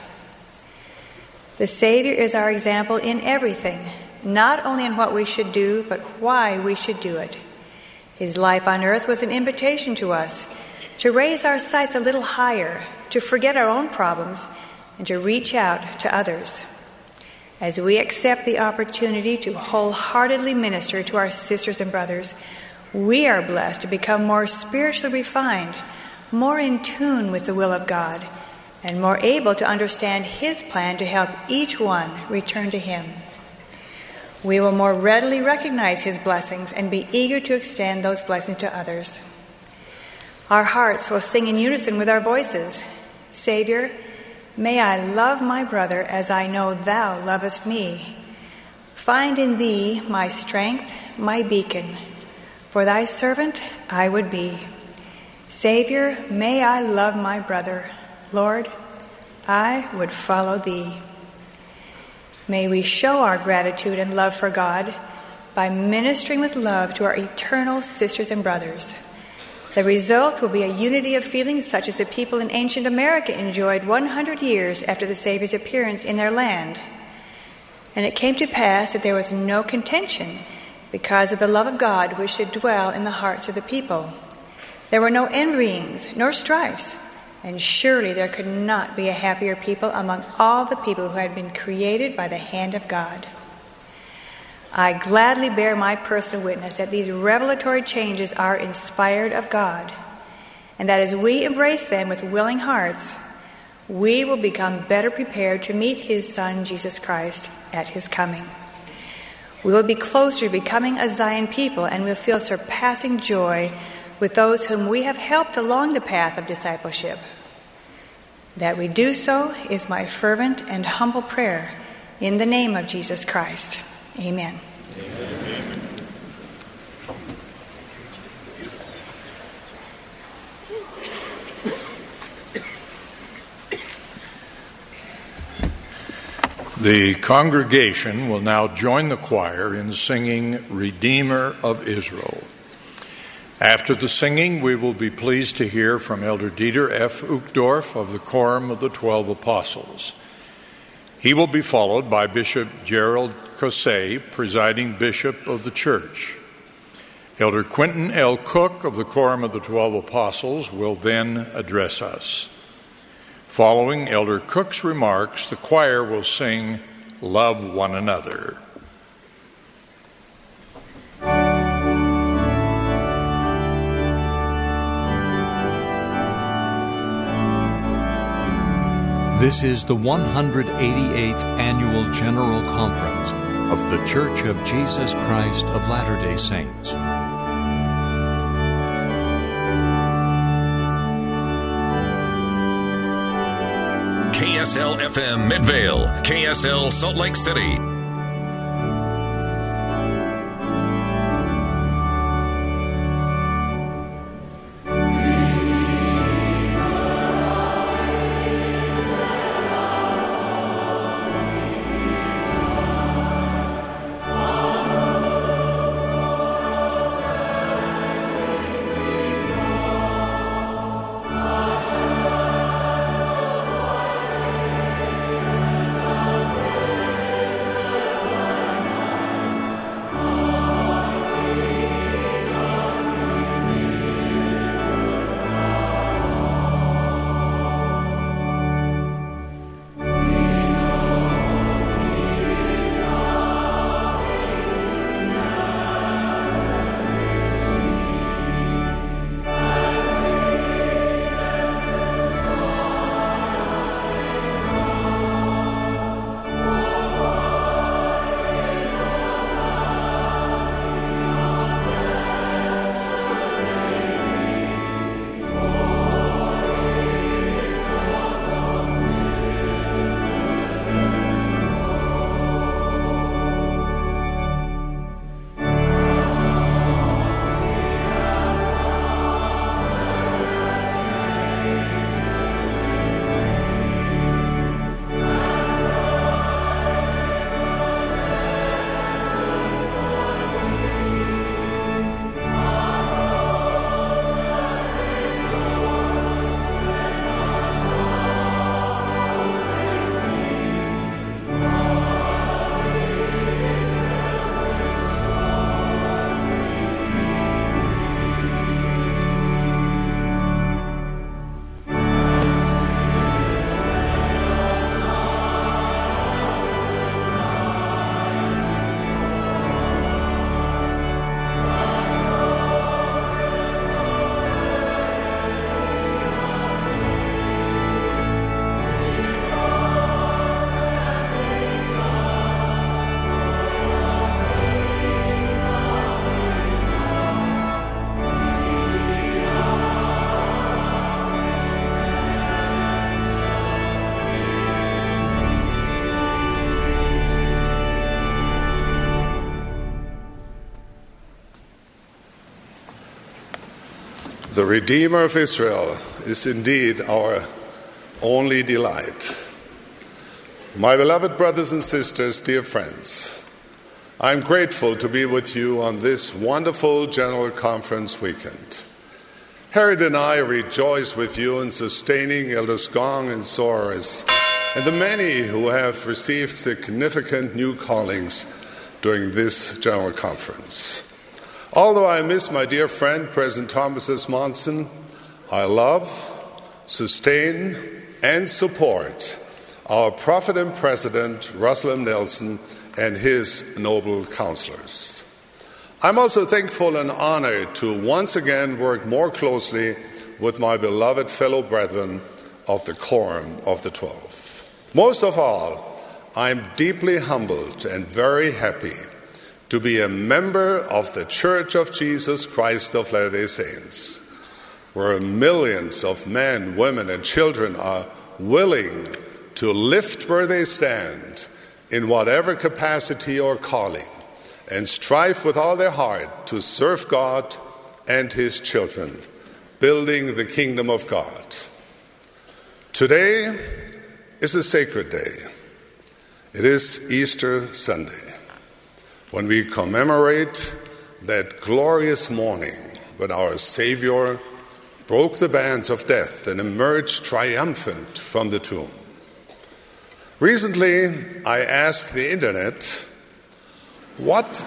The Savior is our example in everything, not only in what we should do, but why we should do it. His life on earth was an invitation to us to raise our sights a little higher, to forget our own problems, and to reach out to others. As we accept the opportunity to wholeheartedly minister to our sisters and brothers, we are blessed to become more spiritually refined, more in tune with the will of God, and more able to understand His plan to help each one return to Him. We will more readily recognize his blessings and be eager to extend those blessings to others. Our hearts will sing in unison with our voices. Savior, may I love my brother as I know thou lovest me. Find in thee my strength, my beacon. For thy servant I would be. Savior, may I love my brother. Lord, I would follow thee. May we show our gratitude and love for God by ministering with love to our eternal sisters and brothers. The result will be a unity of feelings such as the people in ancient America enjoyed 100 years after the Savior's appearance in their land. And it came to pass that there was no contention because of the love of God which should dwell in the hearts of the people. There were no envyings nor strifes, and surely there could not be a happier people among all the people who had been created by the hand of God. I gladly bear my personal witness that these revelatory changes are inspired of God, and that as we embrace them with willing hearts, we will become better prepared to meet his Son, Jesus Christ, at his coming. We will be closer to becoming a Zion people, and will feel surpassing joy with those whom we have helped along the path of discipleship. That we do so is my fervent and humble prayer in the name of Jesus Christ. Amen. The congregation will now join the choir in singing Redeemer of Israel. After the singing, we will be pleased to hear from Elder Dieter F. Uchtdorf of the Quorum of the 12 Apostles. He will be followed by Bishop Gerald Cosset, presiding bishop of the church. Elder Quentin L. Cook of the Quorum of the 12 Apostles will then address us. Following Elder Cook's remarks, the choir will sing Love One Another. This is the 188th Annual General Conference of the Church of Jesus Christ of Latter-day Saints. KSL-FM Midvale, KSL Salt Lake City. The Redeemer of Israel is indeed our only delight. My beloved brothers and sisters, dear friends, I'm grateful to be with you on this wonderful General Conference weekend. Harriet and I rejoice with you in sustaining Elders Gong and Soares and the many who have received significant new callings during this General Conference. Although I miss my dear friend, President Thomas S. Monson, I love, sustain, and support our prophet and President, Russell M. Nelson, and his noble counselors. I'm also thankful and honored to once again work more closely with my beloved fellow brethren of the Quorum of the 12. Most of all, I'm deeply humbled and very happy to be a member of the Church of Jesus Christ of Latter-day Saints, where millions of men, women, and children are willing to lift where they stand in whatever capacity or calling, and strive with all their heart to serve God and His children, building the kingdom of God. Today is a sacred day. It is Easter Sunday, when we commemorate that glorious morning when our Savior broke the bands of death and emerged triumphant from the tomb. Recently, I asked the internet, what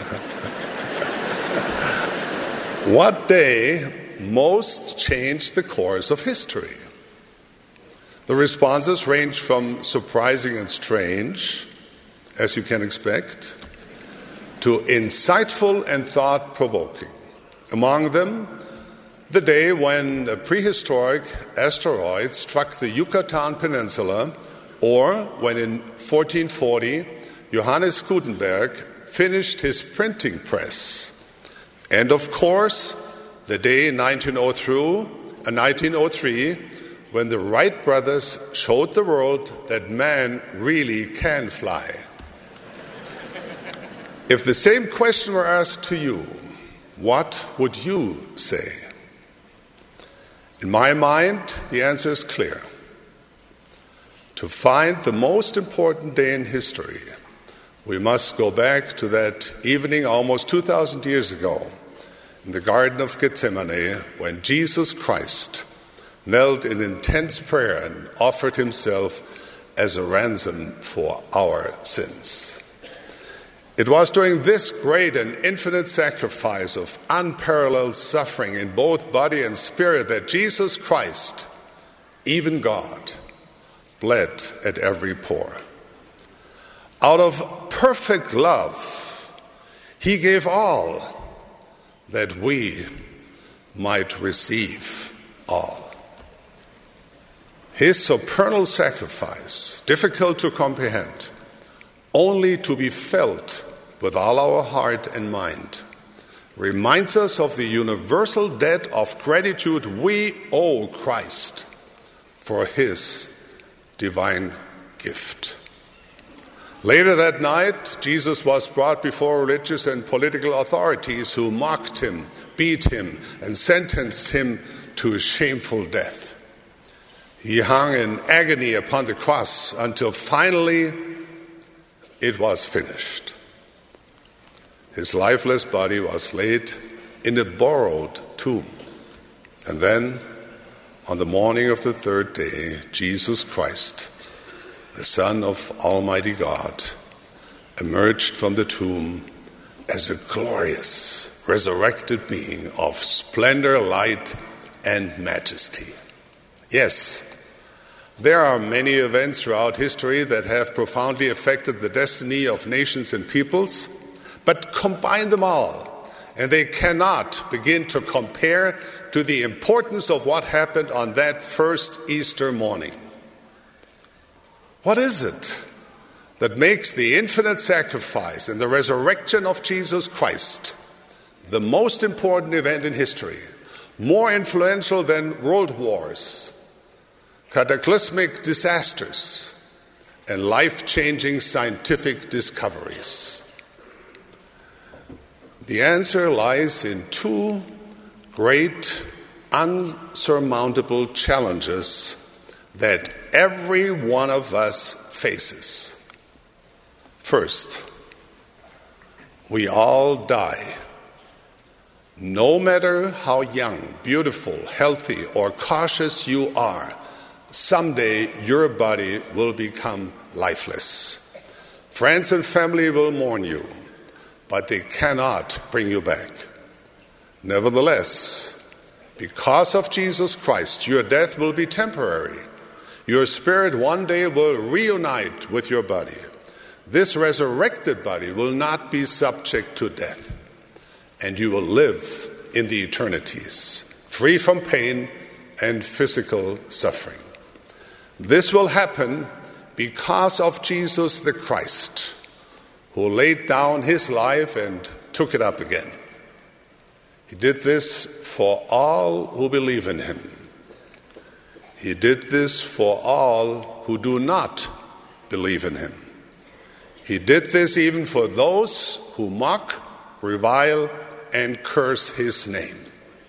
day most changed the course of history? The responses range from surprising and strange, as you can expect, to insightful and thought-provoking. Among them, the day when a prehistoric asteroid struck the Yucatan Peninsula, or when in 1440 Johannes Gutenberg finished his printing press. And of course, the day in 1903 when the Wright brothers showed the world that man really can fly. If the same question were asked to you, what would you say? In my mind, the answer is clear. To find the most important day in history, we must go back to that evening almost 2,000 years ago in the Garden of Gethsemane, when Jesus Christ knelt in intense prayer and offered himself as a ransom for our sins. It was during this great and infinite sacrifice of unparalleled suffering in both body and spirit that Jesus Christ, even God, bled at every pore. Out of perfect love, he gave all that we might receive all. His supernal sacrifice, difficult to comprehend, only to be felt with all our heart and mind, reminds us of the universal debt of gratitude we owe Christ for his divine gift. Later that night, Jesus was brought before religious and political authorities who mocked him, beat him, and sentenced him to a shameful death. He hung in agony upon the cross until finally it was finished. His lifeless body was laid in a borrowed tomb. And then, on the morning of the third day, Jesus Christ, the Son of Almighty God, emerged from the tomb as a glorious, resurrected being of splendor, light, and majesty. Yes, there are many events throughout history that have profoundly affected the destiny of nations and peoples, but combine them all, and they cannot begin to compare to the importance of what happened on that first Easter morning. What is it that makes the infinite sacrifice and the resurrection of Jesus Christ the most important event in history, more influential than world wars, cataclysmic disasters, and life-changing scientific discoveries? The answer lies in two great unsurmountable challenges that every one of us faces. First, we all die. No matter how young, beautiful, healthy, or cautious you are, someday your body will become lifeless. Friends and family will mourn you, but they cannot bring you back. Nevertheless, because of Jesus Christ, your death will be temporary. Your spirit one day will reunite with your body. This resurrected body will not be subject to death, and you will live in the eternities, free from pain and physical suffering. This will happen because of Jesus the Christ, who laid down his life and took it up again. He did this for all who believe in him. He did this for all who do not believe in him. He did this even for those who mock, revile, and curse his name.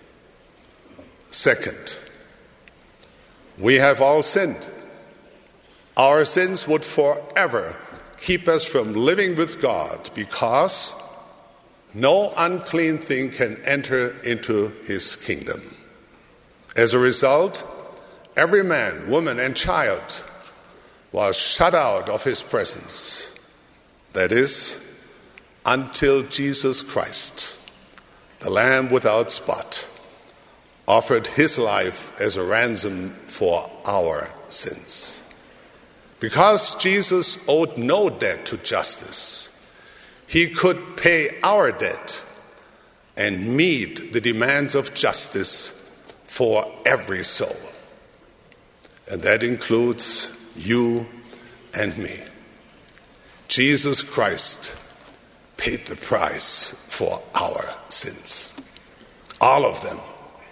Second, we have all sinned. Our sins would forever keep us from living with God, because no unclean thing can enter into his kingdom. As a result, every man, woman, and child was shut out of his presence. That is, until Jesus Christ, the Lamb without spot, offered his life as a ransom for our sins. Because Jesus owed no debt to justice, he could pay our debt and meet the demands of justice for every soul. And that includes you and me. Jesus Christ paid the price for our sins, all of them.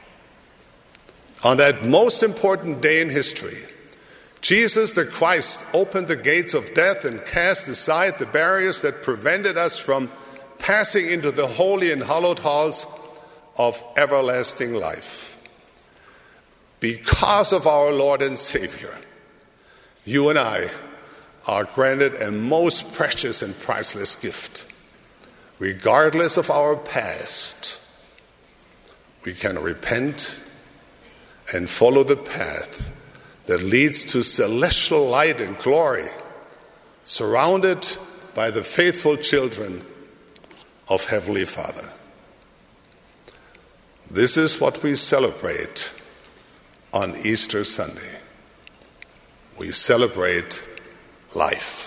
On that most important day in history, Jesus the Christ opened the gates of death and cast aside the barriers that prevented us from passing into the holy and hallowed halls of everlasting life. Because of our Lord and Savior, you and I are granted a most precious and priceless gift. Regardless of our past, we can repent and follow the path that leads to celestial light and glory, surrounded by the faithful children of Heavenly Father. This is what we celebrate on Easter Sunday. We celebrate life.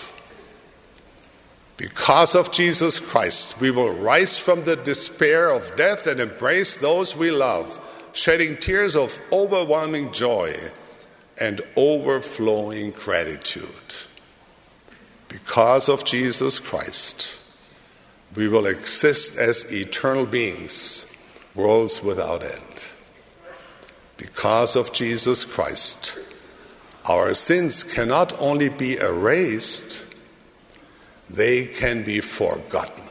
Because of Jesus Christ, we will rise from the despair of death and embrace those we love, shedding tears of overwhelming joy and overflowing gratitude. Because of Jesus Christ, we will exist as eternal beings, worlds without end. Because of Jesus Christ, our sins cannot only be erased, they can be forgotten.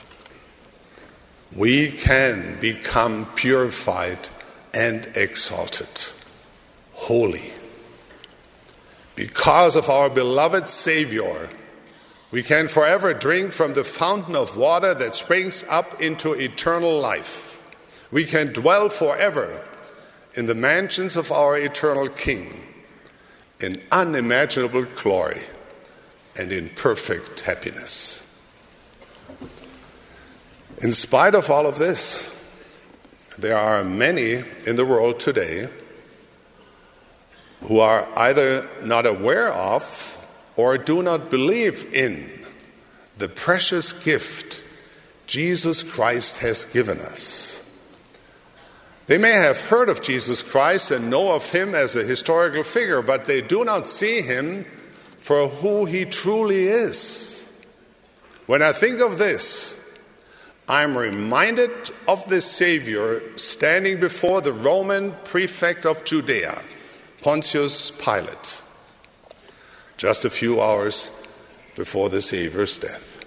We can become purified and exalted, holy. Because of our beloved Savior, we can forever drink from the fountain of water that springs up into eternal life. We can dwell forever in the mansions of our eternal King, in unimaginable glory and in perfect happiness. In spite of all of this, there are many in the world today who are either not aware of or do not believe in the precious gift Jesus Christ has given us. They may have heard of Jesus Christ and know of him as a historical figure, but they do not see him for who he truly is. When I think of this, I'm reminded of the Savior standing before the Roman prefect of Judea, Pontius Pilate, just a few hours before the Savior's death.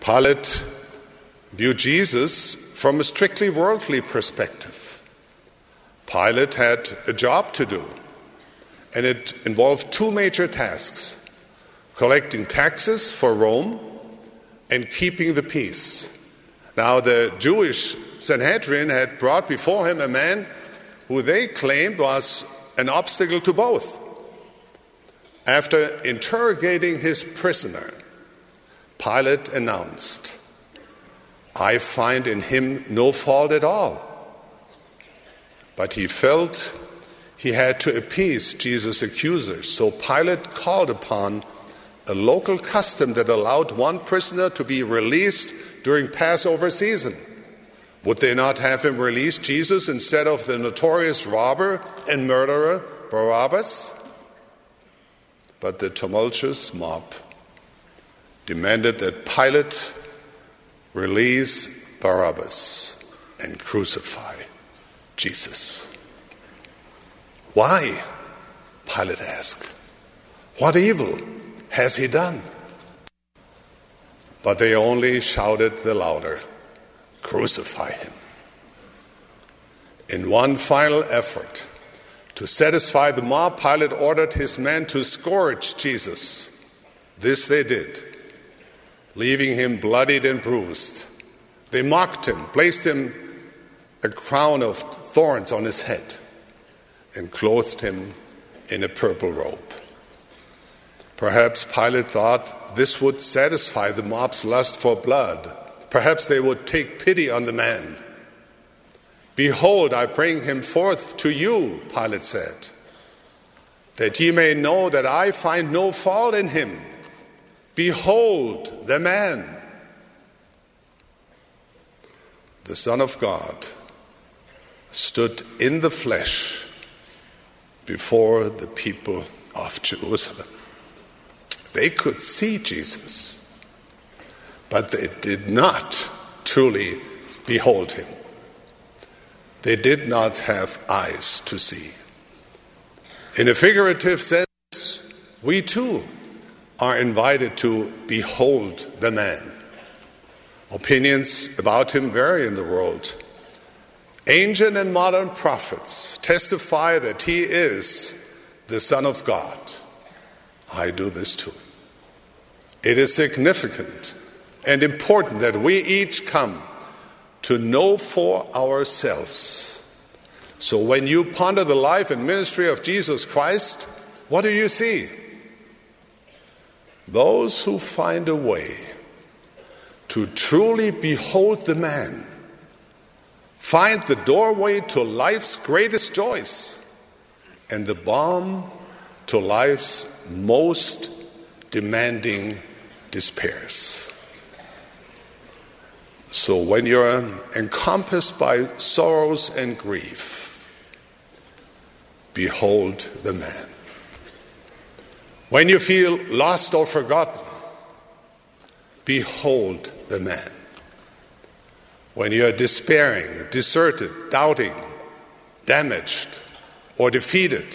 Pilate viewed Jesus from a strictly worldly perspective. Pilate had a job to do, and it involved two major tasks: collecting taxes for Rome and keeping the peace. Now, the Jewish Sanhedrin had brought before him a man who they claimed was an obstacle to both. After interrogating his prisoner, Pilate announced, "I find in him no fault at all." But he felt he had to appease Jesus' accusers, so Pilate called upon a local custom that allowed one prisoner to be released during Passover season. Would they not have him release Jesus instead of the notorious robber and murderer Barabbas? But the tumultuous mob demanded that Pilate release Barabbas and crucify Jesus. "Why?" Pilate asked. "What evil has he done?" But they only shouted the louder, "Crucify him." In one final effort to satisfy the mob, Pilate ordered his men to scourge Jesus. This they did, leaving him bloodied and bruised. They mocked him, placed him a crown of thorns on his head, and clothed him in a purple robe. Perhaps Pilate thought this would satisfy the mob's lust for blood. Perhaps they would take pity on the man. "Behold, I bring him forth to you," Pilate said, "that ye may know that I find no fault in him. Behold the man." The Son of God stood in the flesh before the people of Jerusalem. They could see Jesus, but they did not truly behold him. They did not have eyes to see. In a figurative sense, we too are invited to behold the man. Opinions about him vary in the world. Ancient and modern prophets testify that he is the Son of God. I do this too. It is significant and important that we each come to know for ourselves. So when you ponder the life and ministry of Jesus Christ, what do you see? Those who find a way to truly behold the man find the doorway to life's greatest joys and the balm to life's most demanding despairs. So when you're encompassed by sorrows and grief, behold the man. When you feel lost or forgotten, behold the man. When you're despairing, deserted, doubting, damaged, or defeated,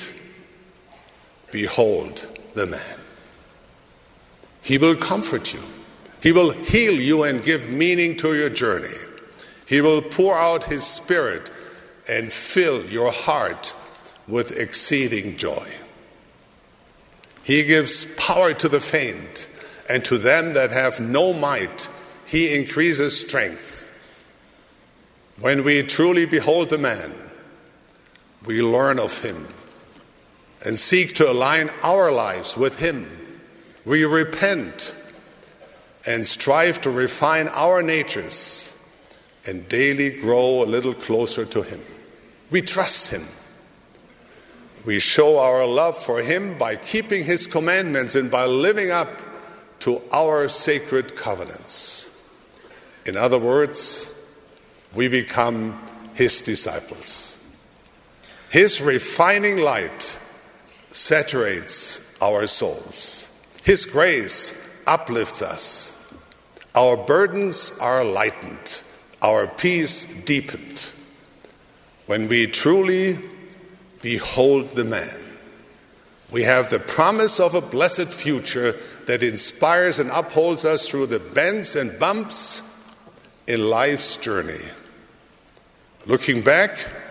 behold the man. He will comfort you. He will heal you and give meaning to your journey. He will pour out his Spirit and fill your heart with exceeding joy. He gives power to the faint, and to them that have no might, he increases strength. When we truly behold the man, we learn of him and seek to align our lives with him. We repent and strive to refine our natures and daily grow a little closer to him. We trust him. We show our love for him by keeping his commandments and by living up to our sacred covenants. In other words, we become his disciples. His refining light saturates our souls. His grace uplifts us. Our burdens are lightened. Our peace deepened. When we truly behold the man, we have the promise of a blessed future that inspires and upholds us through the bends and bumps in life's journey. Looking back,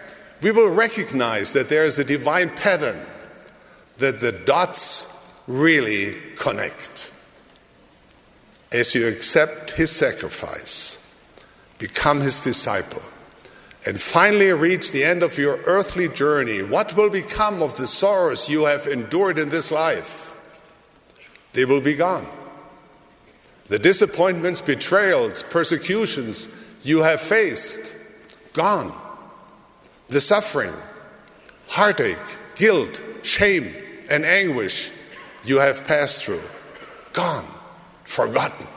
we will recognize that there is a divine pattern, that the dots really connect. As you accept his sacrifice, become his disciple, and finally reach the end of your earthly journey, what will become of the sorrows you have endured in this life? They will be gone. The disappointments, betrayals, persecutions you have faced, gone. The suffering, heartache, guilt, shame, and anguish you have passed through, gone, forgotten.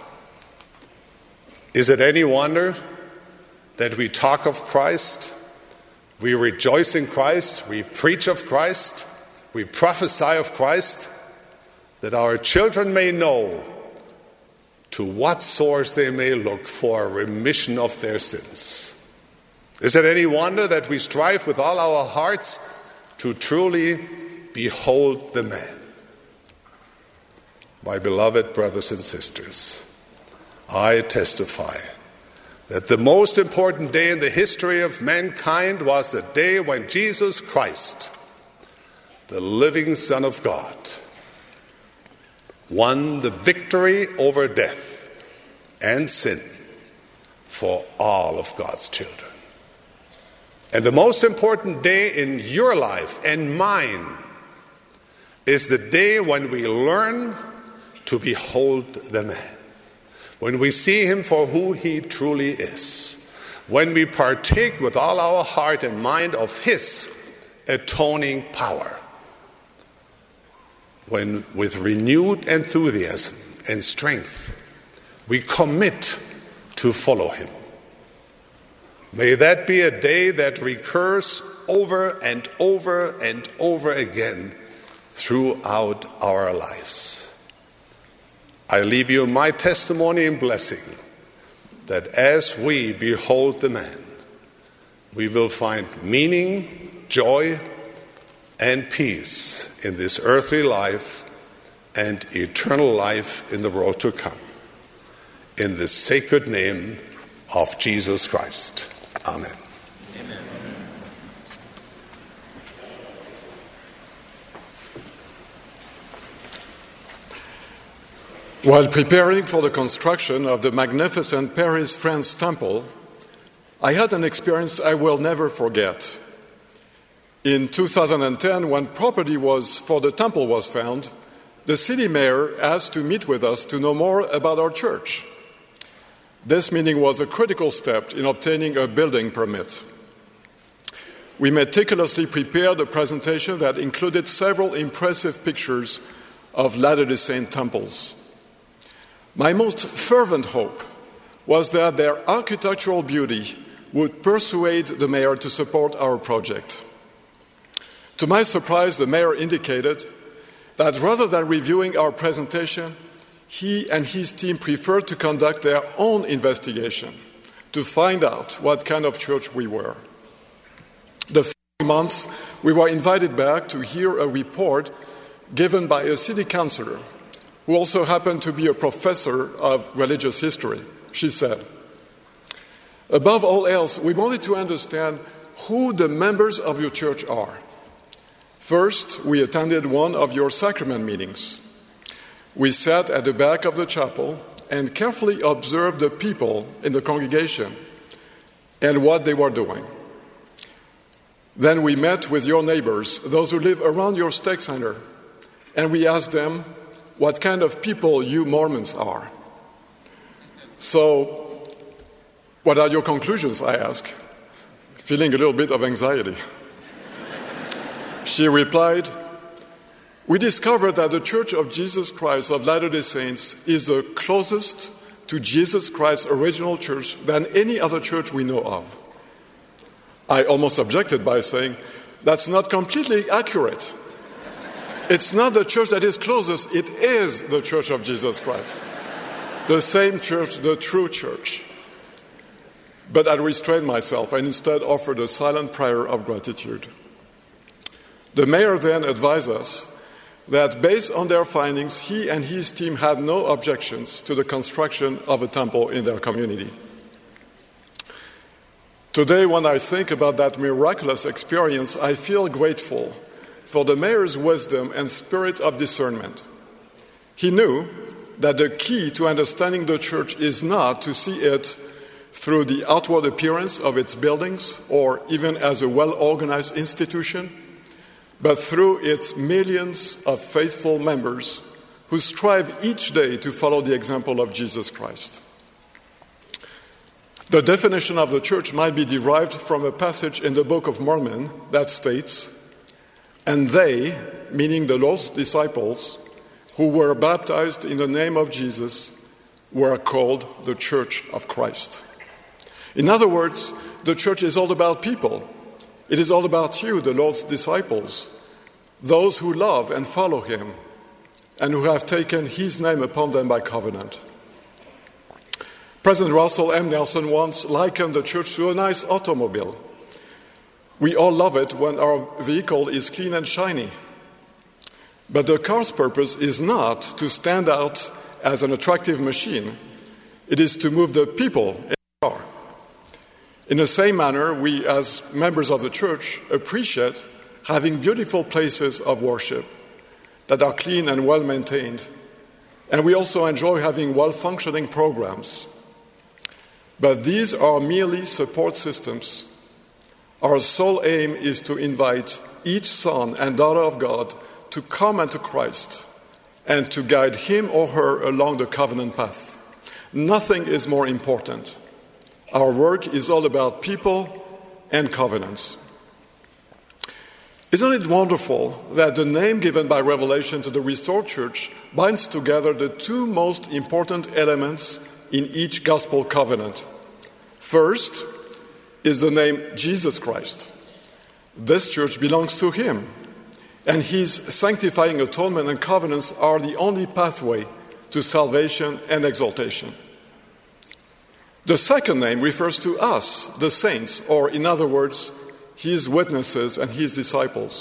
Is it any wonder that we talk of Christ, we rejoice in Christ, we preach of Christ, we prophesy of Christ, that our children may know to what source they may look for remission of their sins? Is it any wonder that we strive with all our hearts to truly behold the man? My beloved brothers and sisters, I testify that the most important day in the history of mankind was the day when Jesus Christ, the living Son of God, won the victory over death and sin for all of God's children. And the most important day in your life and mine is the day when we learn to behold the man, when we see him for who he truly is, when we partake with all our heart and mind of his atoning power, when with renewed enthusiasm and strength we commit to follow him. May that be a day that recurs over and over and over again throughout our lives. I leave you my testimony and blessing that as we behold the man, we will find meaning, joy, and peace in this earthly life and eternal life in the world to come. In the sacred name of Jesus Christ. Amen. Amen. While preparing for the construction of the magnificent Paris, France temple, I had an experience I will never forget. In 2010, when property for the temple was found, the city mayor asked to meet with us to know more about our church. This meeting was a critical step in obtaining a building permit. We meticulously prepared a presentation that included several impressive pictures of Latter-day Saint temples. My most fervent hope was that their architectural beauty would persuade the mayor to support our project. To my surprise, the mayor indicated that rather than reviewing our presentation, he and his team preferred to conduct their own investigation to find out what kind of church we were. The following months, we were invited back to hear a report given by a city councillor who also happened to be a professor of religious history. She said, "Above all else, we wanted to understand who the members of your church are. First, we attended one of your sacrament meetings. We sat at the back of the chapel and carefully observed the people in the congregation and what they were doing. Then we met with your neighbors, those who live around your stake center, and we asked them what kind of people you Mormons are. So, what are your conclusions?" I asked, feeling a little bit of anxiety. She replied, "We discovered that the Church of Jesus Christ of Latter-day Saints is the closest to Jesus Christ's original church than any other church we know of." I almost objected by saying, "That's not completely accurate. It's not the church that is closest, it is the Church of Jesus Christ. The same church, the true church." But I restrained myself and instead offered a silent prayer of gratitude. The mayor then advised us that based on their findings, he and his team had no objections to the construction of a temple in their community. Today, when I think about that miraculous experience, I feel grateful for the mayor's wisdom and spirit of discernment. He knew that the key to understanding the church is not to see it through the outward appearance of its buildings or even as a well-organized institution, but through its millions of faithful members who strive each day to follow the example of Jesus Christ. The definition of the church might be derived from a passage in the Book of Mormon that states, "And they," meaning the Lord's disciples, "who were baptized in the name of Jesus, were called the Church of Christ." In other words, the church is all about people. It is all about you, the Lord's disciples, those who love and follow him, and who have taken his name upon them by covenant. President Russell M. Nelson once likened the church to a nice automobile. We all love it when our vehicle is clean and shiny. But the car's purpose is not to stand out as an attractive machine. It is to move the people in the car. In the same manner, we as members of the church appreciate having beautiful places of worship that are clean and well maintained. And we also enjoy having well-functioning programs. But these are merely support systems. Our sole aim is to invite each son and daughter of God to come unto Christ and to guide him or her along the covenant path. Nothing is more important. Our work is all about people and covenants. Isn't it wonderful that the name given by Revelation to the restored church binds together the two most important elements in each gospel covenant? First is the name Jesus Christ. This church belongs to him, and his sanctifying atonement and covenants are the only pathway to salvation and exaltation. The second name refers to us, the saints, or in other words, his witnesses and his disciples.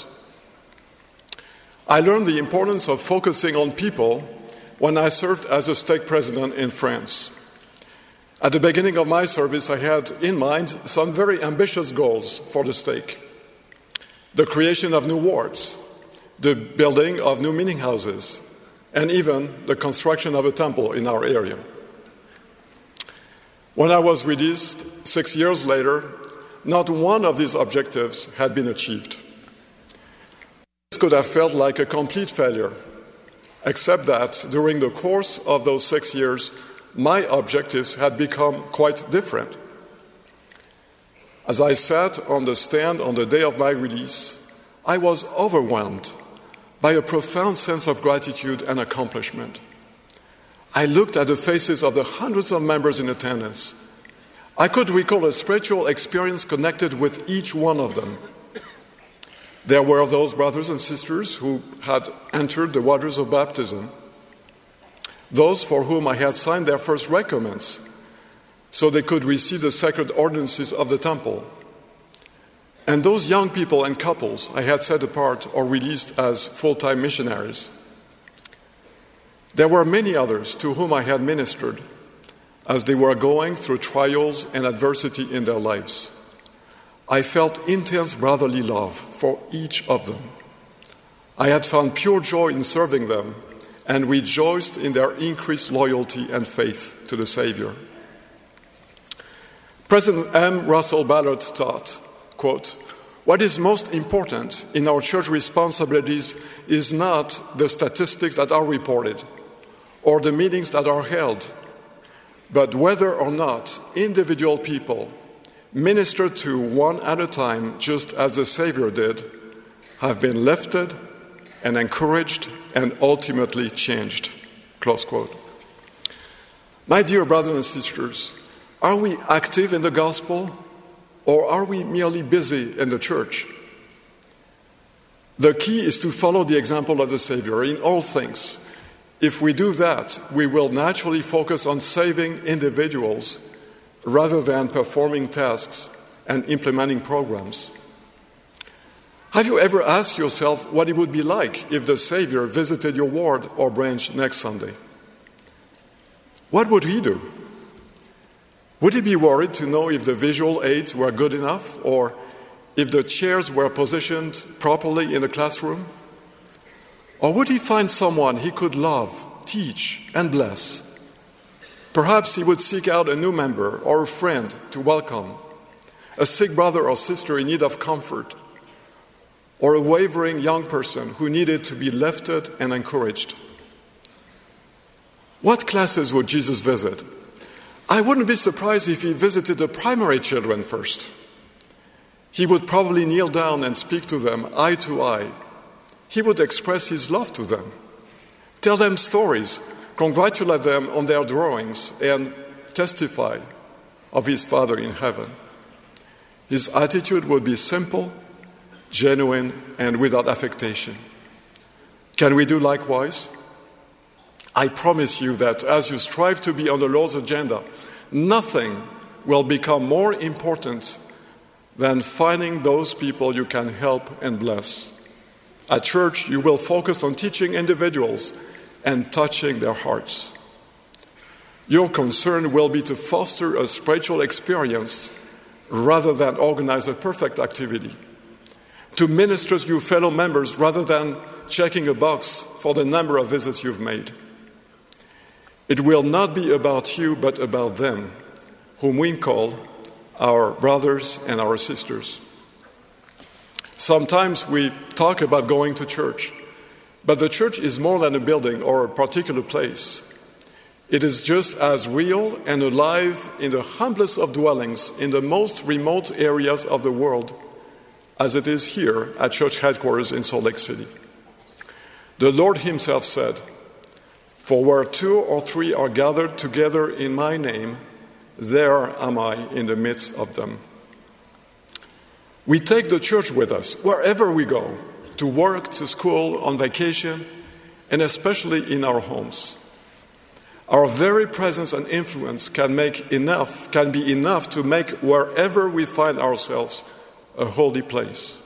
I learned the importance of focusing on people when I served as a stake president in France. At the beginning of my service, I had in mind some very ambitious goals for the stake. The creation of new wards, the building of new meeting houses, and even the construction of a temple in our area. When I was released 6 years later, not one of these objectives had been achieved. This could have felt like a complete failure, except that during the course of those 6 years, my objectives had become quite different. As I sat on the stand on the day of my release, I was overwhelmed by a profound sense of gratitude and accomplishment. I looked at the faces of the hundreds of members in attendance. I could recall a spiritual experience connected with each one of them. There were those brothers and sisters who had entered the waters of baptism, those for whom I had signed their first recommends so they could receive the sacred ordinances of the temple, and those young people and couples I had set apart or released as full-time missionaries. There were many others to whom I had ministered as they were going through trials and adversity in their lives. I felt intense brotherly love for each of them. I had found pure joy in serving them and rejoiced in their increased loyalty and faith to the Savior. President M. Russell Ballard taught, quote, "What is most important in our church responsibilities is not the statistics that are reported or the meetings that are held, but whether or not individual people, ministered to one at a time just as the Savior did, have been lifted and encouraged and ultimately changed." Close quote. My dear brothers and sisters, are we active in the gospel or are we merely busy in the church? The key is to follow the example of the Savior in all things. If we do that, we will naturally focus on saving individuals rather than performing tasks and implementing programs. Have you ever asked yourself what it would be like if the Savior visited your ward or branch next Sunday? What would he do? Would he be worried to know if the visual aids were good enough or if the chairs were positioned properly in the classroom? Or would he find someone he could love, teach, and bless? Perhaps he would seek out a new member or a friend to welcome, a sick brother or sister in need of comfort, or a wavering young person who needed to be lifted and encouraged. What classes would Jesus visit? I wouldn't be surprised if he visited the primary children first. He would probably kneel down and speak to them eye to eye. He would express his love to them, tell them stories, congratulate them on their drawings, and testify of his Father in heaven. His attitude would be simple, genuine, and without affectation. Can we do likewise? I promise you that as you strive to be on the Lord's agenda, nothing will become more important than finding those people you can help and bless. At church, you will focus on teaching individuals and touching their hearts. Your concern will be to foster a spiritual experience rather than organize a perfect activity, to minister to your fellow members rather than checking a box for the number of visits you've made. It will not be about you, but about them, whom we call our brothers and our sisters. Sometimes we talk about going to church, but the church is more than a building or a particular place. It is just as real and alive in the humblest of dwellings in the most remote areas of the world as it is here at church headquarters in Salt Lake City. The Lord himself said, "For where 2 or 3 are gathered together in my name, there am I in the midst of them." We take the church with us wherever we go, to work, to school, on vacation, and especially in our homes. Our very presence and influence can be enough to make wherever we find ourselves a holy place.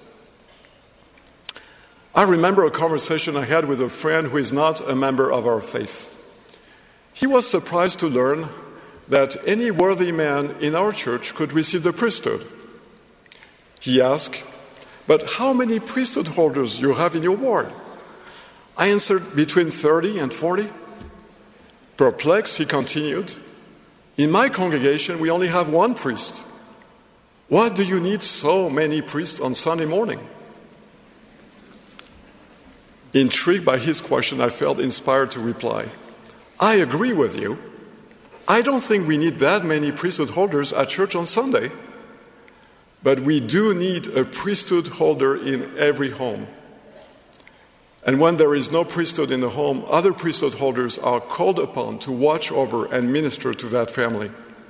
I remember a conversation I had with a friend who is not a member of our faith. He was surprised to learn that any worthy man in our church could receive the priesthood. He asked, "But how many priesthood holders do you have in your ward?" I answered, "Between 30 and 40. Perplexed, he continued, "In my congregation, we only have 1 priest. Why do you need so many priests on Sunday morning?" Intrigued by his question, I felt inspired to reply, "I agree with you. I don't think we need that many priesthood holders at church on Sunday, but we do need a priesthood holder in every home. And when there is no priesthood in the home, other priesthood holders are called upon to watch over and minister to that family."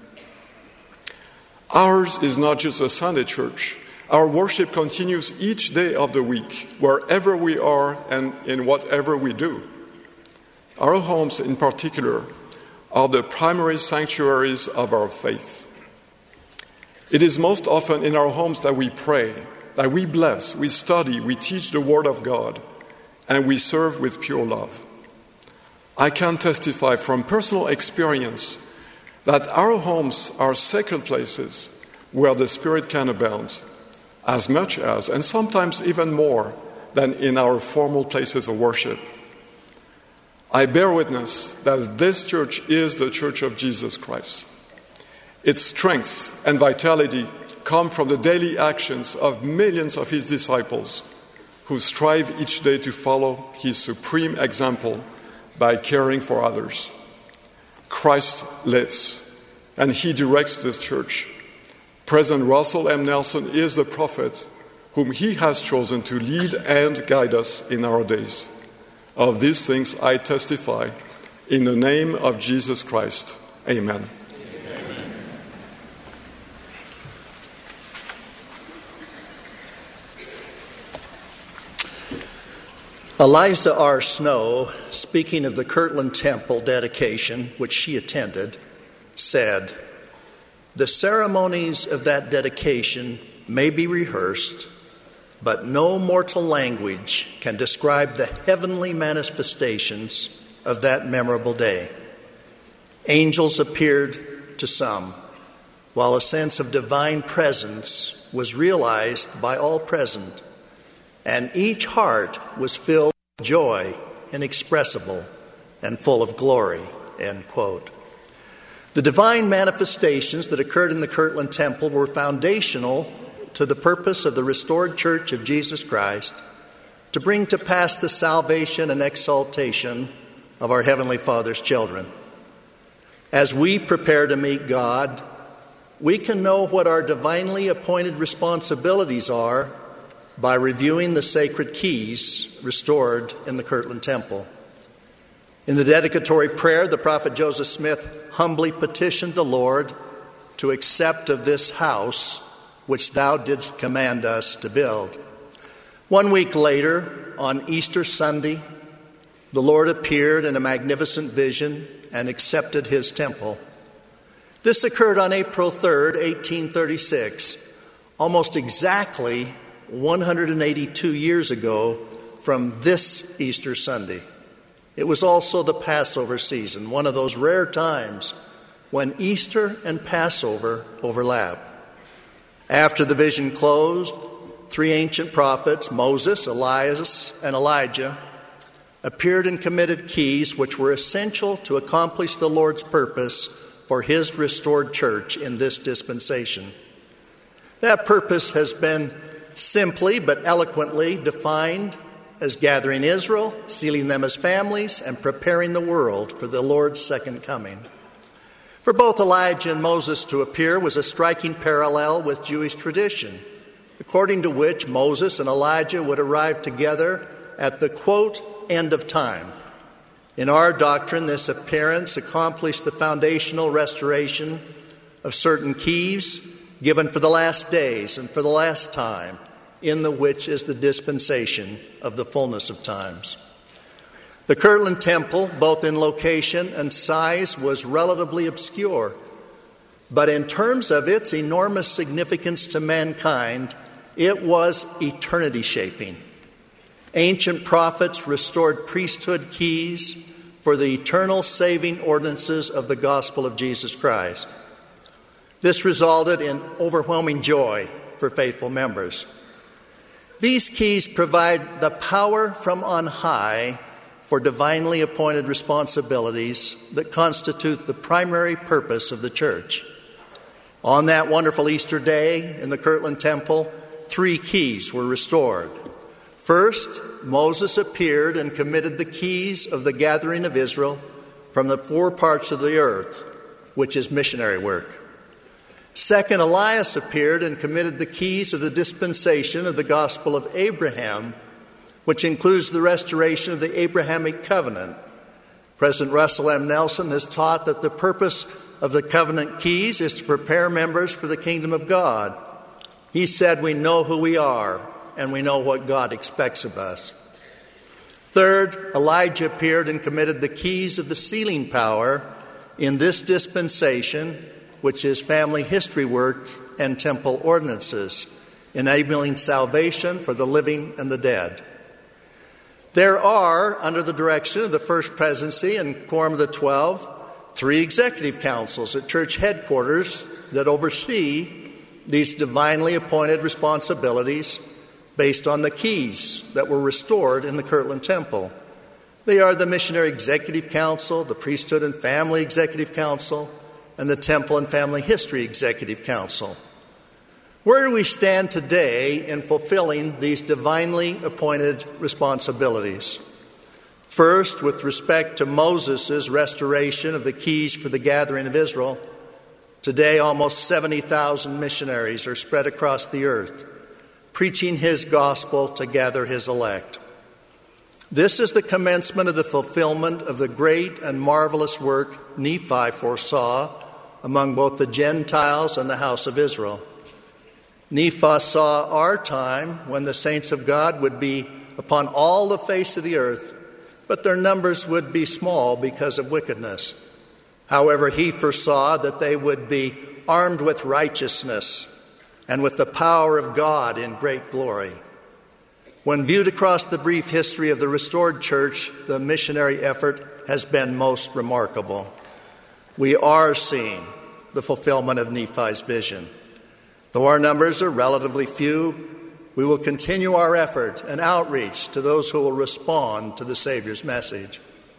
Ours is not just a Sunday church. Our worship continues each day of the week, wherever we are and in whatever we do. Our homes, in particular, are the primary sanctuaries of our faith. It is most often in our homes that we pray, that we bless, we study, we teach the Word of God, and we serve with pure love. I can testify from personal experience that our homes are sacred places where the Spirit can abound, as much as, and sometimes even more, than in our formal places of worship. I bear witness that this church is the Church of Jesus Christ. Its strength and vitality come from the daily actions of millions of his disciples who strive each day to follow his supreme example by caring for others. Christ lives, and he directs this church. President Russell M. Nelson is the prophet whom he has chosen to lead and guide us in our days. Of these things I testify in the name of Jesus Christ. Amen. Eliza R. Snow, speaking of the Kirtland Temple dedication, which she attended, said, "The ceremonies of that dedication may be rehearsed, but no mortal language can describe the heavenly manifestations of that memorable day. Angels appeared to some, while a sense of divine presence was realized by all present, and each heart was filled with joy inexpressible and full of glory, end quote. The divine manifestations that occurred in the Kirtland Temple were foundational to the purpose of the restored Church of Jesus Christ to bring to pass the salvation and exaltation of our Heavenly Father's children. As we prepare to meet God, we can know what our divinely appointed responsibilities are by reviewing the sacred keys restored in the Kirtland Temple. In the dedicatory prayer, the prophet Joseph Smith humbly petitioned the Lord to accept of this house which thou didst command us to build. 1 week later, on Easter Sunday, the Lord appeared in a magnificent vision and accepted his temple. This occurred on April 3rd, 1836, almost exactly 182 years ago from this Easter Sunday. It was also the Passover season, one of those rare times when Easter and Passover overlap. After the vision closed, 3 ancient prophets, Moses, Elias, and Elijah, appeared and committed keys which were essential to accomplish the Lord's purpose for his restored church in this dispensation. That purpose has been simply but eloquently defined as gathering Israel, sealing them as families, and preparing the world for the Lord's second coming. For both Elijah and Moses to appear was a striking parallel with Jewish tradition, according to which Moses and Elijah would arrive together at the, quote, end of time. In our doctrine, this appearance accomplished the foundational restoration of certain keys given for the last days and for the last time, in the which is the dispensation of the fullness of times. The Kirtland Temple, both in location and size, was relatively obscure, but in terms of its enormous significance to mankind, it was eternity-shaping. Ancient prophets restored priesthood keys for the eternal saving ordinances of the gospel of Jesus Christ. This resulted in overwhelming joy for faithful members. These keys provide the power from on high for divinely appointed responsibilities that constitute the primary purpose of the church. On that wonderful Easter day in the Kirtland Temple, 3 keys were restored. First, Moses appeared and committed the keys of the gathering of Israel from the 4 parts of the earth, which is missionary work. Second, Elias appeared and committed the keys of the dispensation of the gospel of Abraham, which includes the restoration of the Abrahamic covenant. President Russell M. Nelson has taught that the purpose of the covenant keys is to prepare members for the kingdom of God. He said, we know who we are and we know what God expects of us. Third, Elijah appeared and committed the keys of the sealing power in this dispensation, which is family history work and temple ordinances, enabling salvation for the living and the dead. There are, under the direction of the First Presidency and Quorum of the 12, 3 executive councils at church headquarters that oversee these divinely appointed responsibilities based on the keys that were restored in the Kirtland Temple. They are the Missionary Executive Council, the Priesthood and Family Executive Council, and the Temple and Family History Executive Council. Where do we stand today in fulfilling these divinely appointed responsibilities? First, with respect to Moses' restoration of the keys for the gathering of Israel, today almost 70,000 missionaries are spread across the earth, preaching his gospel to gather his elect. This is the commencement of the fulfillment of the great and marvelous work Nephi foresaw among both the Gentiles and the house of Israel. Nephi saw our time when the saints of God would be upon all the face of the earth, but their numbers would be small because of wickedness. However, he foresaw that they would be armed with righteousness and with the power of God in great glory. When viewed across the brief history of the restored church, the missionary effort has been most remarkable. We are seeing the fulfillment of Nephi's vision. Though our numbers are relatively few, we will continue our effort and outreach to those who will respond to the Savior's message.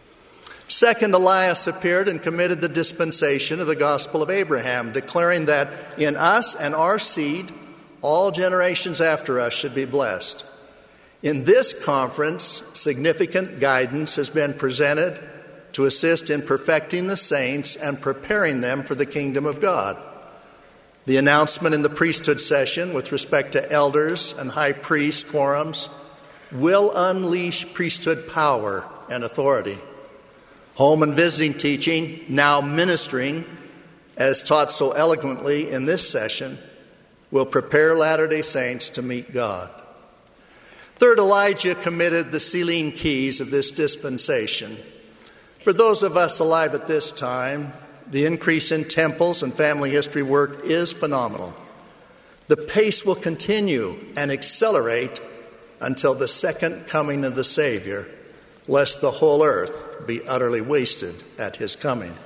Second, Elias appeared and committed the dispensation of the gospel of Abraham, declaring that in us and our seed, all generations after us should be blessed. In this conference, significant guidance has been presented to assist in perfecting the saints and preparing them for the kingdom of God. The announcement in the priesthood session with respect to elders and high priest quorums will unleash priesthood power and authority. Home and visiting teaching, now ministering, as taught so eloquently in this session, will prepare Latter-day Saints to meet God. Third, Elijah committed the sealing keys of this dispensation. For those of us alive at this time, the increase in temples and family history work is phenomenal. The pace will continue and accelerate until the second coming of the Savior, lest the whole earth be utterly wasted at his coming.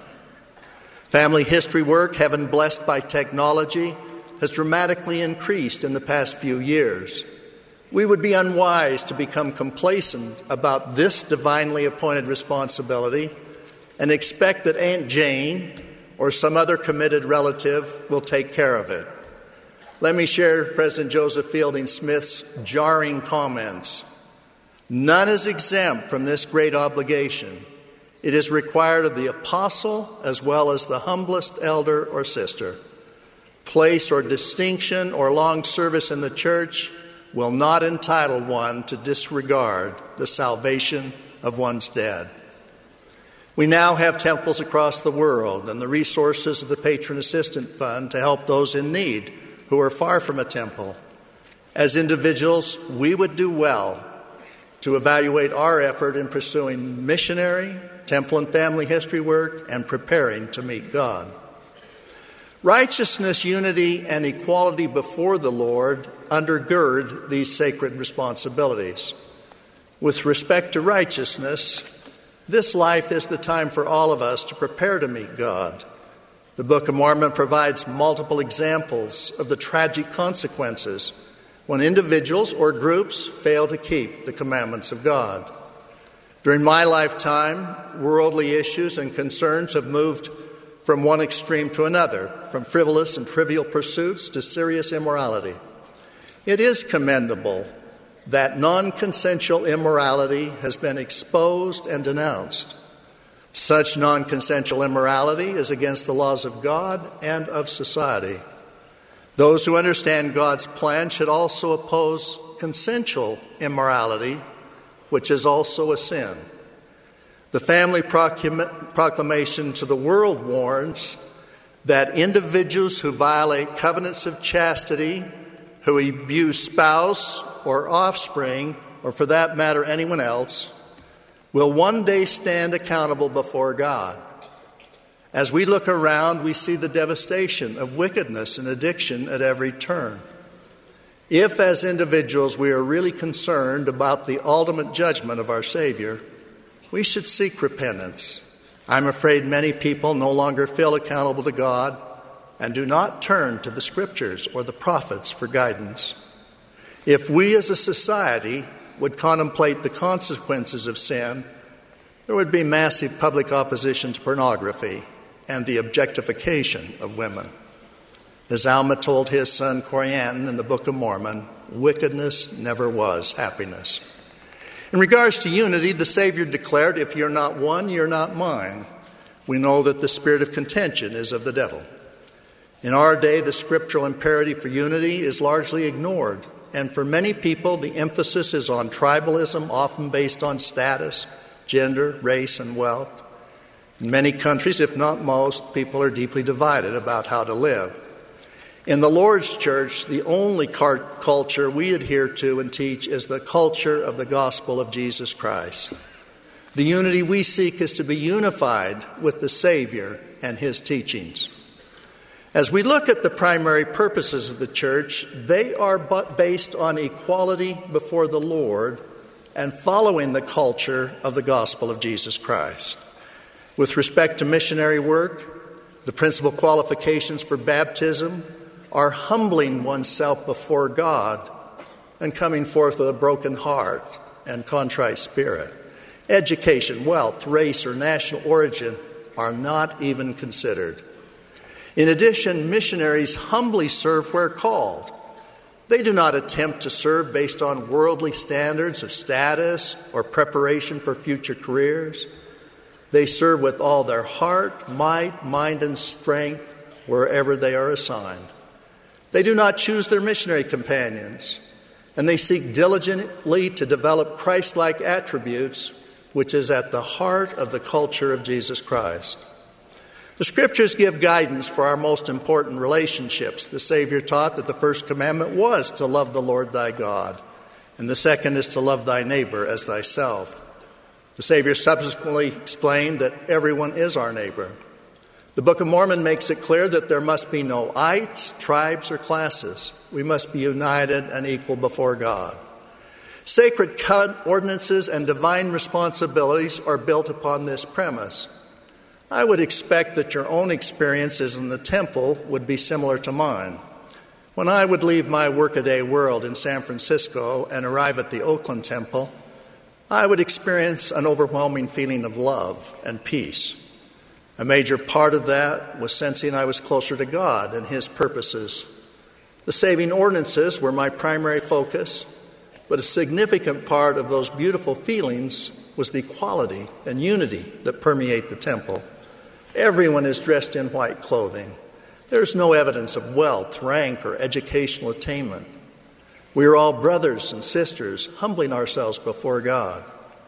Family history work, heaven blessed by technology, has dramatically increased in the past few years. We would be unwise to become complacent about this divinely appointed responsibility and expect that Aunt Jane or some other committed relative will take care of it. Let me share President Joseph Fielding Smith's jarring comments. None is exempt from this great obligation. It is required of the apostle as well as the humblest elder or sister. Place or distinction or long service in the church will not entitle one to disregard the salvation of one's dead. We now have temples across the world and the resources of the Patron Assistant Fund to help those in need who are far from a temple. As individuals, we would do well to evaluate our effort in pursuing missionary, temple and family history work, and preparing to meet God. Righteousness, unity, and equality before the Lord undergird these sacred responsibilities. With respect to righteousness, this life is the time for all of us to prepare to meet God. The Book of Mormon provides multiple examples of the tragic consequences when individuals or groups fail to keep the commandments of God. During my lifetime, worldly issues and concerns have moved from one extreme to another, from frivolous and trivial pursuits to serious immorality. It is commendable that non-consensual immorality has been exposed and denounced. Such non-consensual immorality is against the laws of God and of society. Those who understand God's plan should also oppose consensual immorality, which is also a sin. The family proclamation to the world warns that individuals who violate covenants of chastity, who abuse spouse or offspring, or for that matter anyone else, will one day stand accountable before God. As we look around, we see the devastation of wickedness and addiction at every turn. If, as individuals, we are really concerned about the ultimate judgment of our Savior, we should seek repentance. I'm afraid many people no longer feel accountable to God and do not turn to the Scriptures or the prophets for guidance. If we as a society would contemplate the consequences of sin, there would be massive public opposition to pornography and the objectification of women. As Alma told his son Corianton in the Book of Mormon, wickedness never was happiness. In regards to unity, the Savior declared, if you're not one, you're not mine. We know that the spirit of contention is of the devil. In our day, the scriptural imperative for unity is largely ignored, and for many people, the emphasis is on tribalism, often based on status, gender, race, and wealth. In many countries, if not most, people are deeply divided about how to live. In the Lord's Church, the only culture we adhere to and teach is the culture of the gospel of Jesus Christ. The unity we seek is to be unified with the Savior and his teachings. As we look at the primary purposes of the church, they are based on equality before the Lord and following the culture of the gospel of Jesus Christ. With respect to missionary work, The principal qualifications for baptism are humbling oneself before God and coming forth with a broken heart and contrite spirit. Education, wealth, race, or national origin are not even considered. In addition, missionaries humbly serve where called. They do not attempt to serve based on worldly standards of status or preparation for future careers. They serve with all their heart, might, mind, and strength wherever they are assigned. They do not choose their missionary companions, and they seek diligently to develop Christ-like attributes, which is at the heart of the culture of Jesus Christ. The Scriptures give guidance for our most important relationships. The Savior taught that the first commandment was to love the Lord thy God, and the second is to love thy neighbor as thyself. The Savior subsequently explained that everyone is our neighbor. The Book of Mormon makes it clear that there must be no ites, tribes, or classes. We must be united and equal before God. Sacred ordinances and divine responsibilities are built upon this premise. I would expect that your own experiences in the temple would be similar to mine. When I would leave my workaday world in San Francisco and arrive at the Oakland Temple, I would experience an overwhelming feeling of love and peace. A major part of that was sensing I was closer to God and His purposes. The saving ordinances were my primary focus, but a significant part of those beautiful feelings was the equality and unity that permeate the temple. Everyone is dressed in white clothing. There's no evidence of wealth, rank, or educational attainment. We are all brothers and sisters, humbling ourselves before God.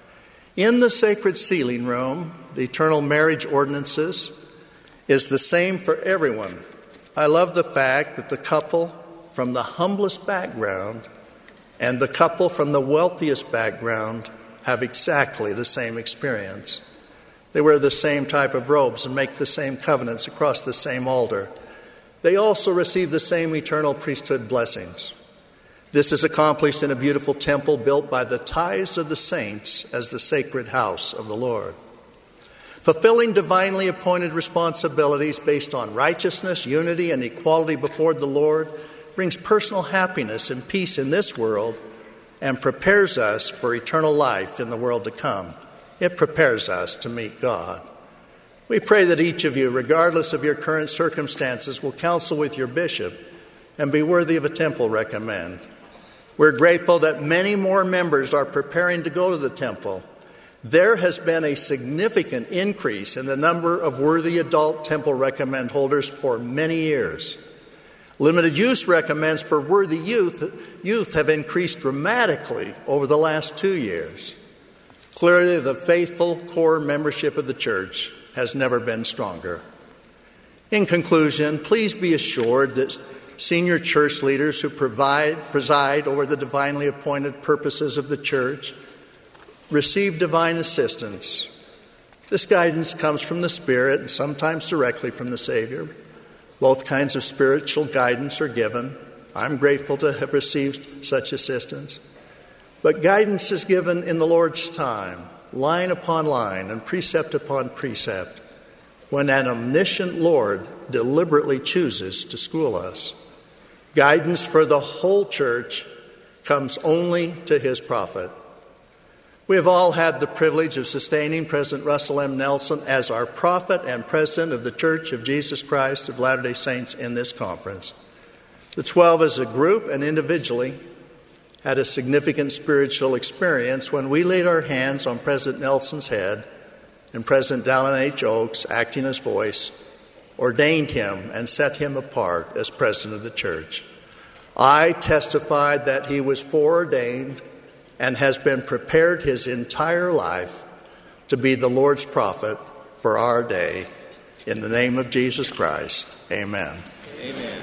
In the sacred sealing room, the eternal marriage ordinances is the same for everyone. I love the fact that the couple from the humblest background and the couple from the wealthiest background have exactly the same experience. They wear the same type of robes and make the same covenants across the same altar. They also receive the same eternal priesthood blessings. This is accomplished in a beautiful temple built by the tithes of the saints as the sacred house of the Lord. Fulfilling divinely appointed responsibilities based on righteousness, unity, and equality before the Lord brings personal happiness and peace in this world and prepares us for eternal life in the world to come. It prepares us to meet God. We pray that each of you, regardless of your current circumstances, will counsel with your bishop and be worthy of a temple recommend. We're grateful that many more members are preparing to go to the temple. There has been a significant increase in the number of worthy adult temple recommend holders for many years. Limited use recommends for worthy youth have increased dramatically over the last 2 years. Clearly, the faithful core membership of the church has never been stronger. In conclusion, please be assured that senior church leaders who preside over the divinely appointed purposes of the church receive divine assistance. This guidance comes from the Spirit and sometimes directly from the Savior. Both kinds of spiritual guidance are given. I'm grateful to have received such assistance. But guidance is given in the Lord's time, line upon line and precept upon precept, when an omniscient Lord deliberately chooses to school us. Guidance for the whole church comes only to His prophet. We have all had the privilege of sustaining President Russell M. Nelson as our prophet and president of the Church of Jesus Christ of Latter-day Saints in this conference. The 12 as a group and individually had a significant spiritual experience when we laid our hands on President Nelson's head and President Dallin H. Oaks, acting as voice, ordained him and set him apart as president of the church. I testified that he was foreordained and has been prepared his entire life to be the Lord's prophet for our day. In the name of Jesus Christ, amen. Amen.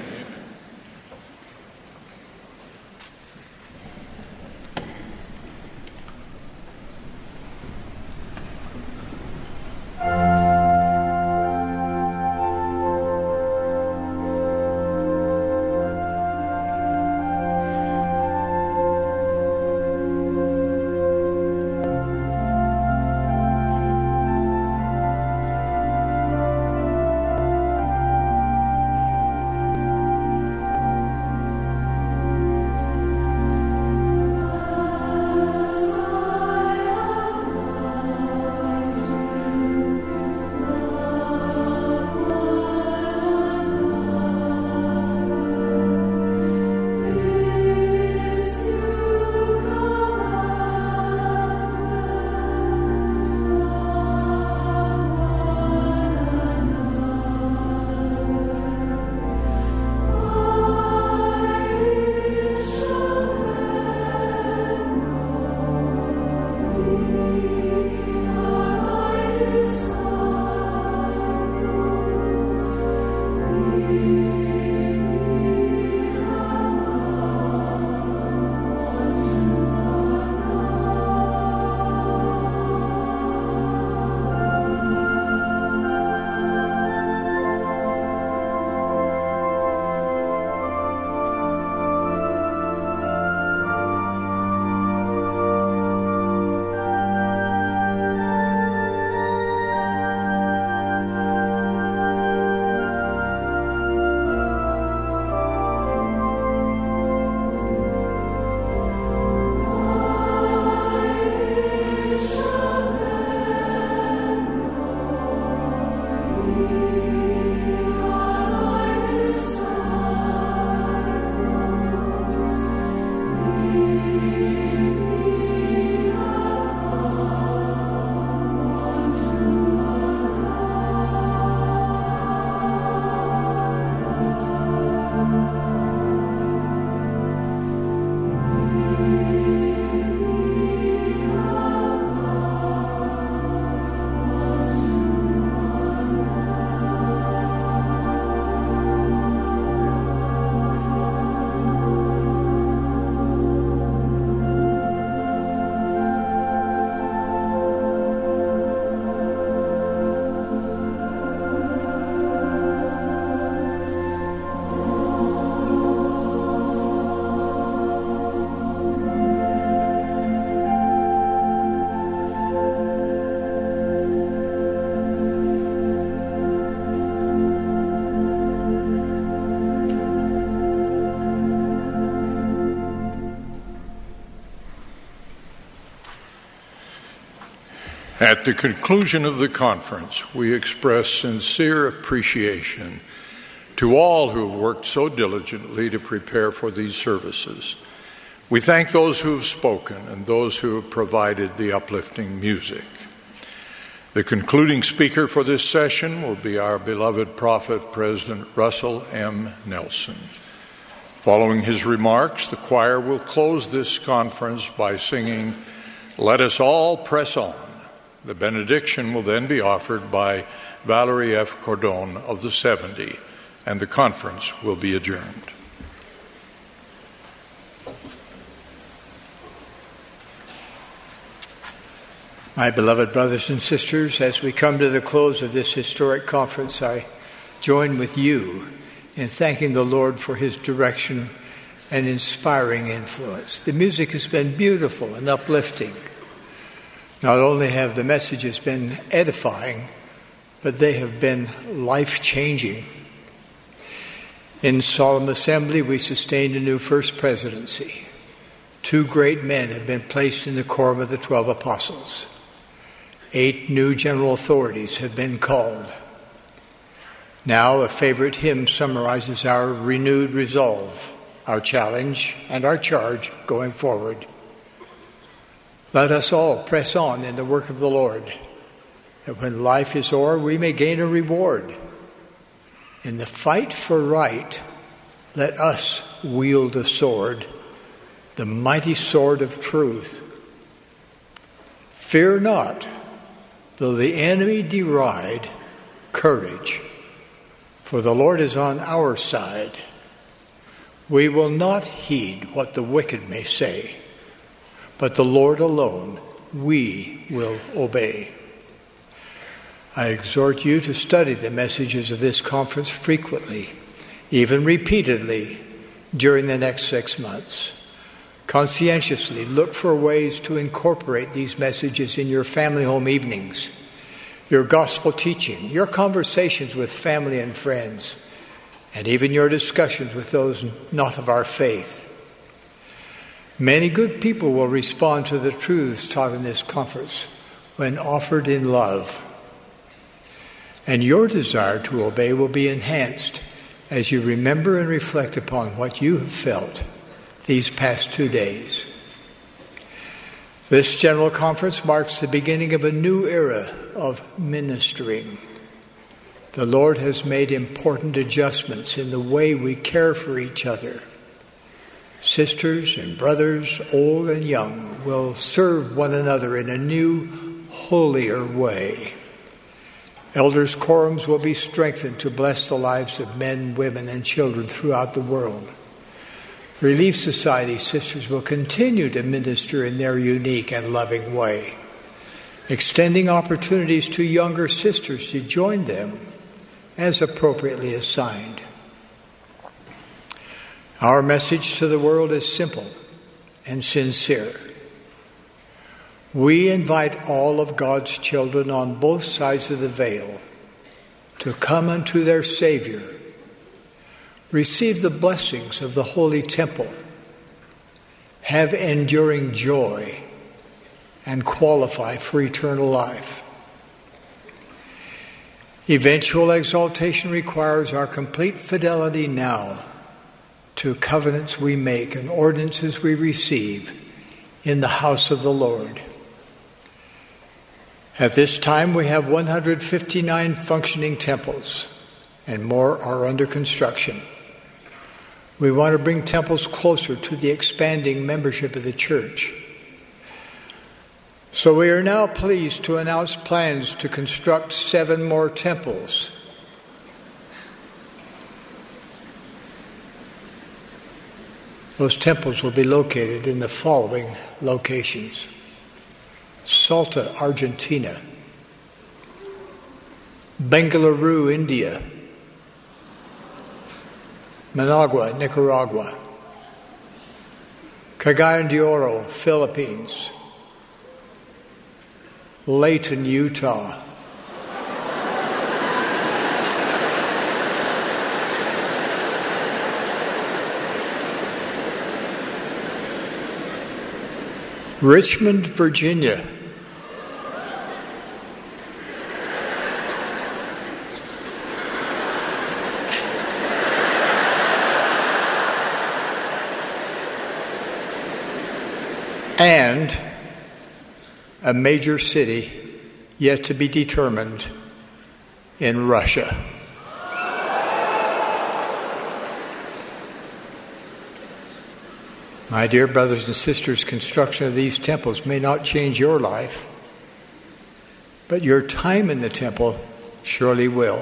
At the conclusion of the conference, we express sincere appreciation to all who have worked so diligently to prepare for these services. We thank those who have spoken and those who have provided the uplifting music. The concluding speaker for this session will be our beloved prophet, President Russell M. Nelson. Following his remarks, the choir will close this conference by singing, "Let Us All Press On." The benediction will then be offered by Valerie F. Cordone of the 70, and the conference will be adjourned. My beloved brothers and sisters, as we come to the close of this historic conference, I join with you in thanking the Lord for his direction and inspiring influence. The music has been beautiful and uplifting. Not only have the messages been edifying, but they have been life-changing. In solemn assembly, we sustained a new first presidency. 2 great men have been placed in the quorum of the 12 apostles. 8 new general authorities have been called. Now, a favorite hymn summarizes our renewed resolve, our challenge, and our charge going forward. Let us all press on in the work of the Lord, that when life is o'er, we may gain a reward. In the fight for right, let us wield a sword, the mighty sword of truth. Fear not, though the enemy deride, courage, for the Lord is on our side. We will not heed what the wicked may say, but the Lord alone we will obey. I exhort you to study the messages of this conference frequently, even repeatedly, during the next 6 months. Conscientiously look for ways to incorporate these messages in your family home evenings, your gospel teaching, your conversations with family and friends, and even your discussions with those not of our faith. Many good people will respond to the truths taught in this conference when offered in love. And your desire to obey will be enhanced as you remember and reflect upon what you have felt these past 2 days. This General Conference marks the beginning of a new era of ministering. The Lord has made important adjustments in the way we care for each other. Sisters and brothers, old and young, will serve one another in a new, holier way. Elders' quorums will be strengthened to bless the lives of men, women, and children throughout the world. Relief Society sisters will continue to minister in their unique and loving way, extending opportunities to younger sisters to join them as appropriately assigned. Our message to the world is simple and sincere. We invite all of God's children on both sides of the veil to come unto their Savior, receive the blessings of the Holy Temple, have enduring joy, and qualify for eternal life. Eventual exaltation requires our complete fidelity now to covenants we make and ordinances we receive in the house of the Lord. At this time, we have 159 functioning temples, and more are under construction. We want to bring temples closer to the expanding membership of the church. So we are now pleased to announce plans to construct 7 more temples. Those temples will be located in the following locations: Salta, Argentina; Bengaluru, India; Managua, Nicaragua; Cagayan de Oro, Philippines; Layton, Utah; Richmond, Virginia; and a major city yet to be determined in Russia. My dear brothers and sisters, construction of these temples may not change your life, but your time in the temple surely will.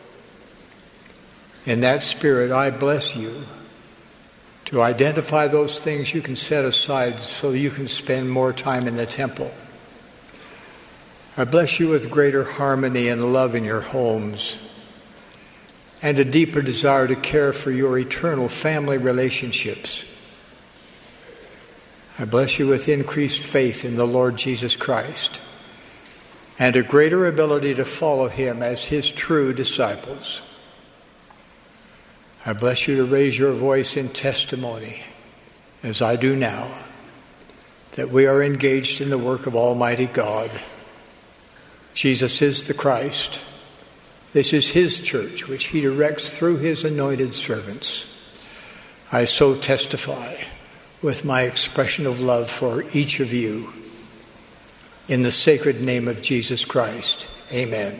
In that spirit, I bless you to identify those things you can set aside so you can spend more time in the temple. I bless you with greater harmony and love in your homes and a deeper desire to care for your eternal family relationships. I bless you with increased faith in the Lord Jesus Christ and a greater ability to follow him as his true disciples. I bless you to raise your voice in testimony, as I do now, that we are engaged in the work of Almighty God. Jesus is the Christ. This is his church, which he directs through his anointed servants. I so testify with my expression of love for each of you. In the sacred name of Jesus Christ, amen.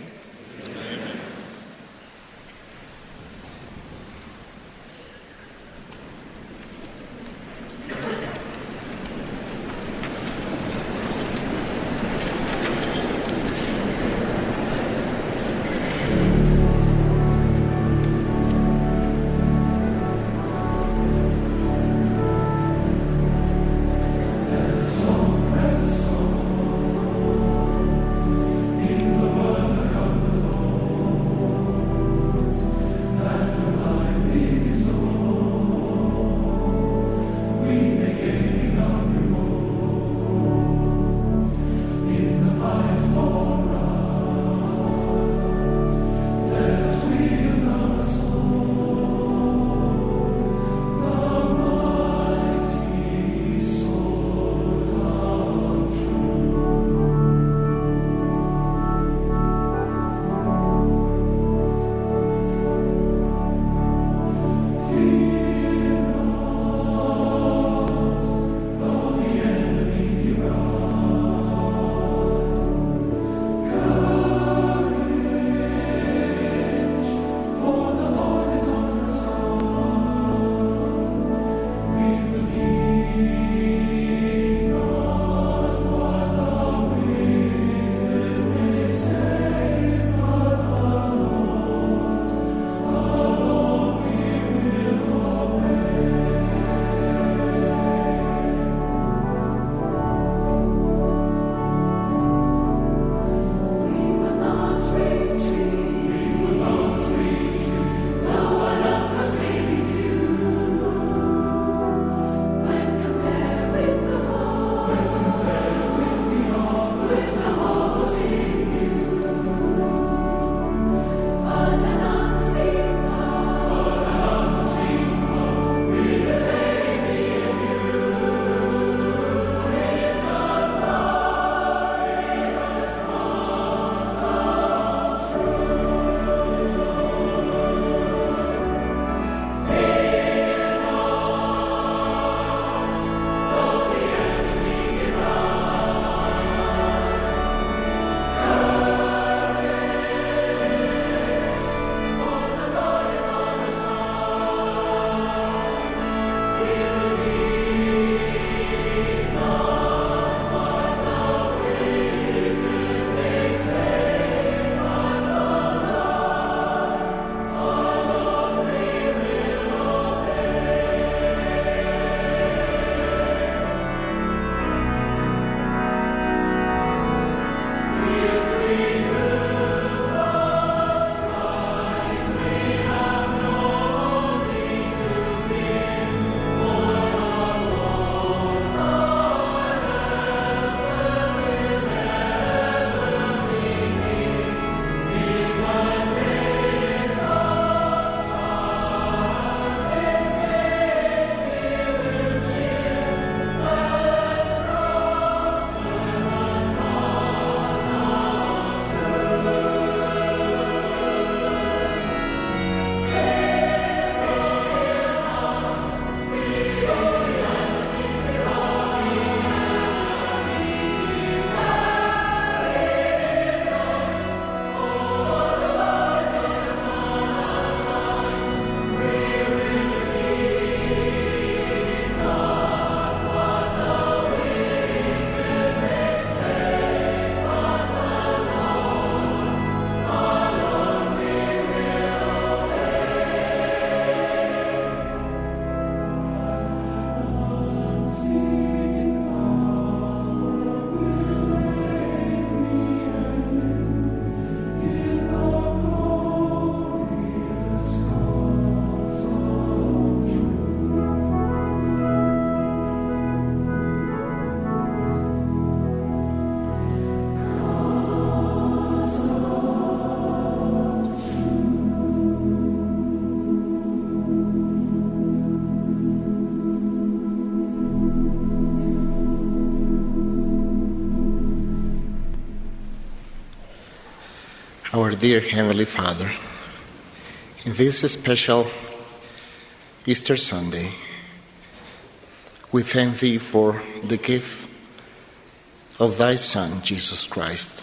Our dear Heavenly Father, in this special Easter Sunday, we thank Thee for the gift of Thy Son, Jesus Christ,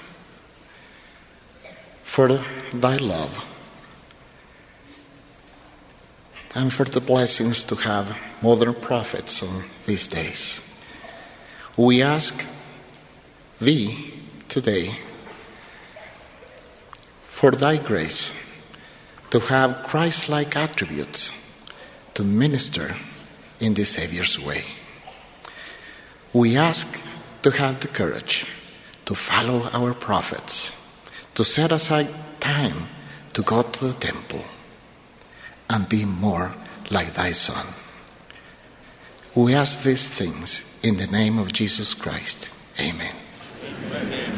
for Thy love, and for the blessings to have modern prophets on these days. We ask Thee today for Thy grace to have Christ-like attributes to minister in the Savior's way. We ask to have the courage to follow our prophets, to set aside time to go to the temple and be more like Thy Son. We ask these things in the name of Jesus Christ. Amen. Amen.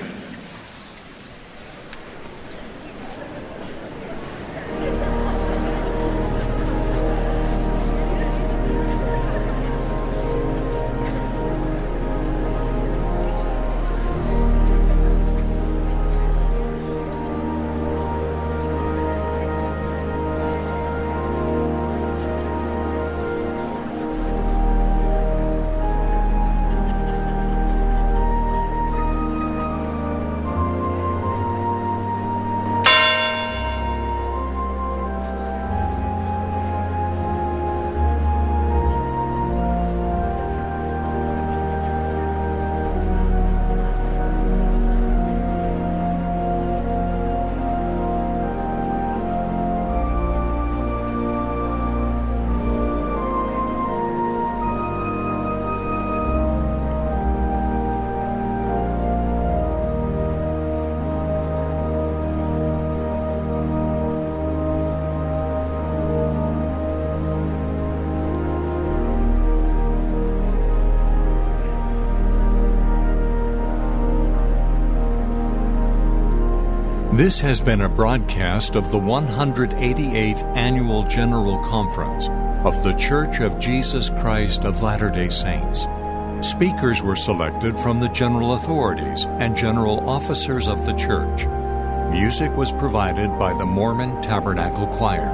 This has been a broadcast of the 188th Annual General Conference of The Church of Jesus Christ of Latter-day Saints. Speakers were selected from the general authorities and general officers of the church. Music was provided by the Mormon Tabernacle Choir.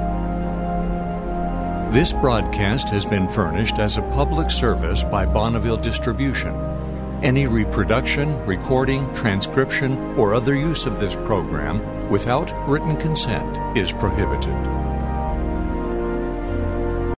This broadcast has been furnished as a public service by Bonneville Distribution. Any reproduction, recording, transcription, or other use of this program without written consent is prohibited.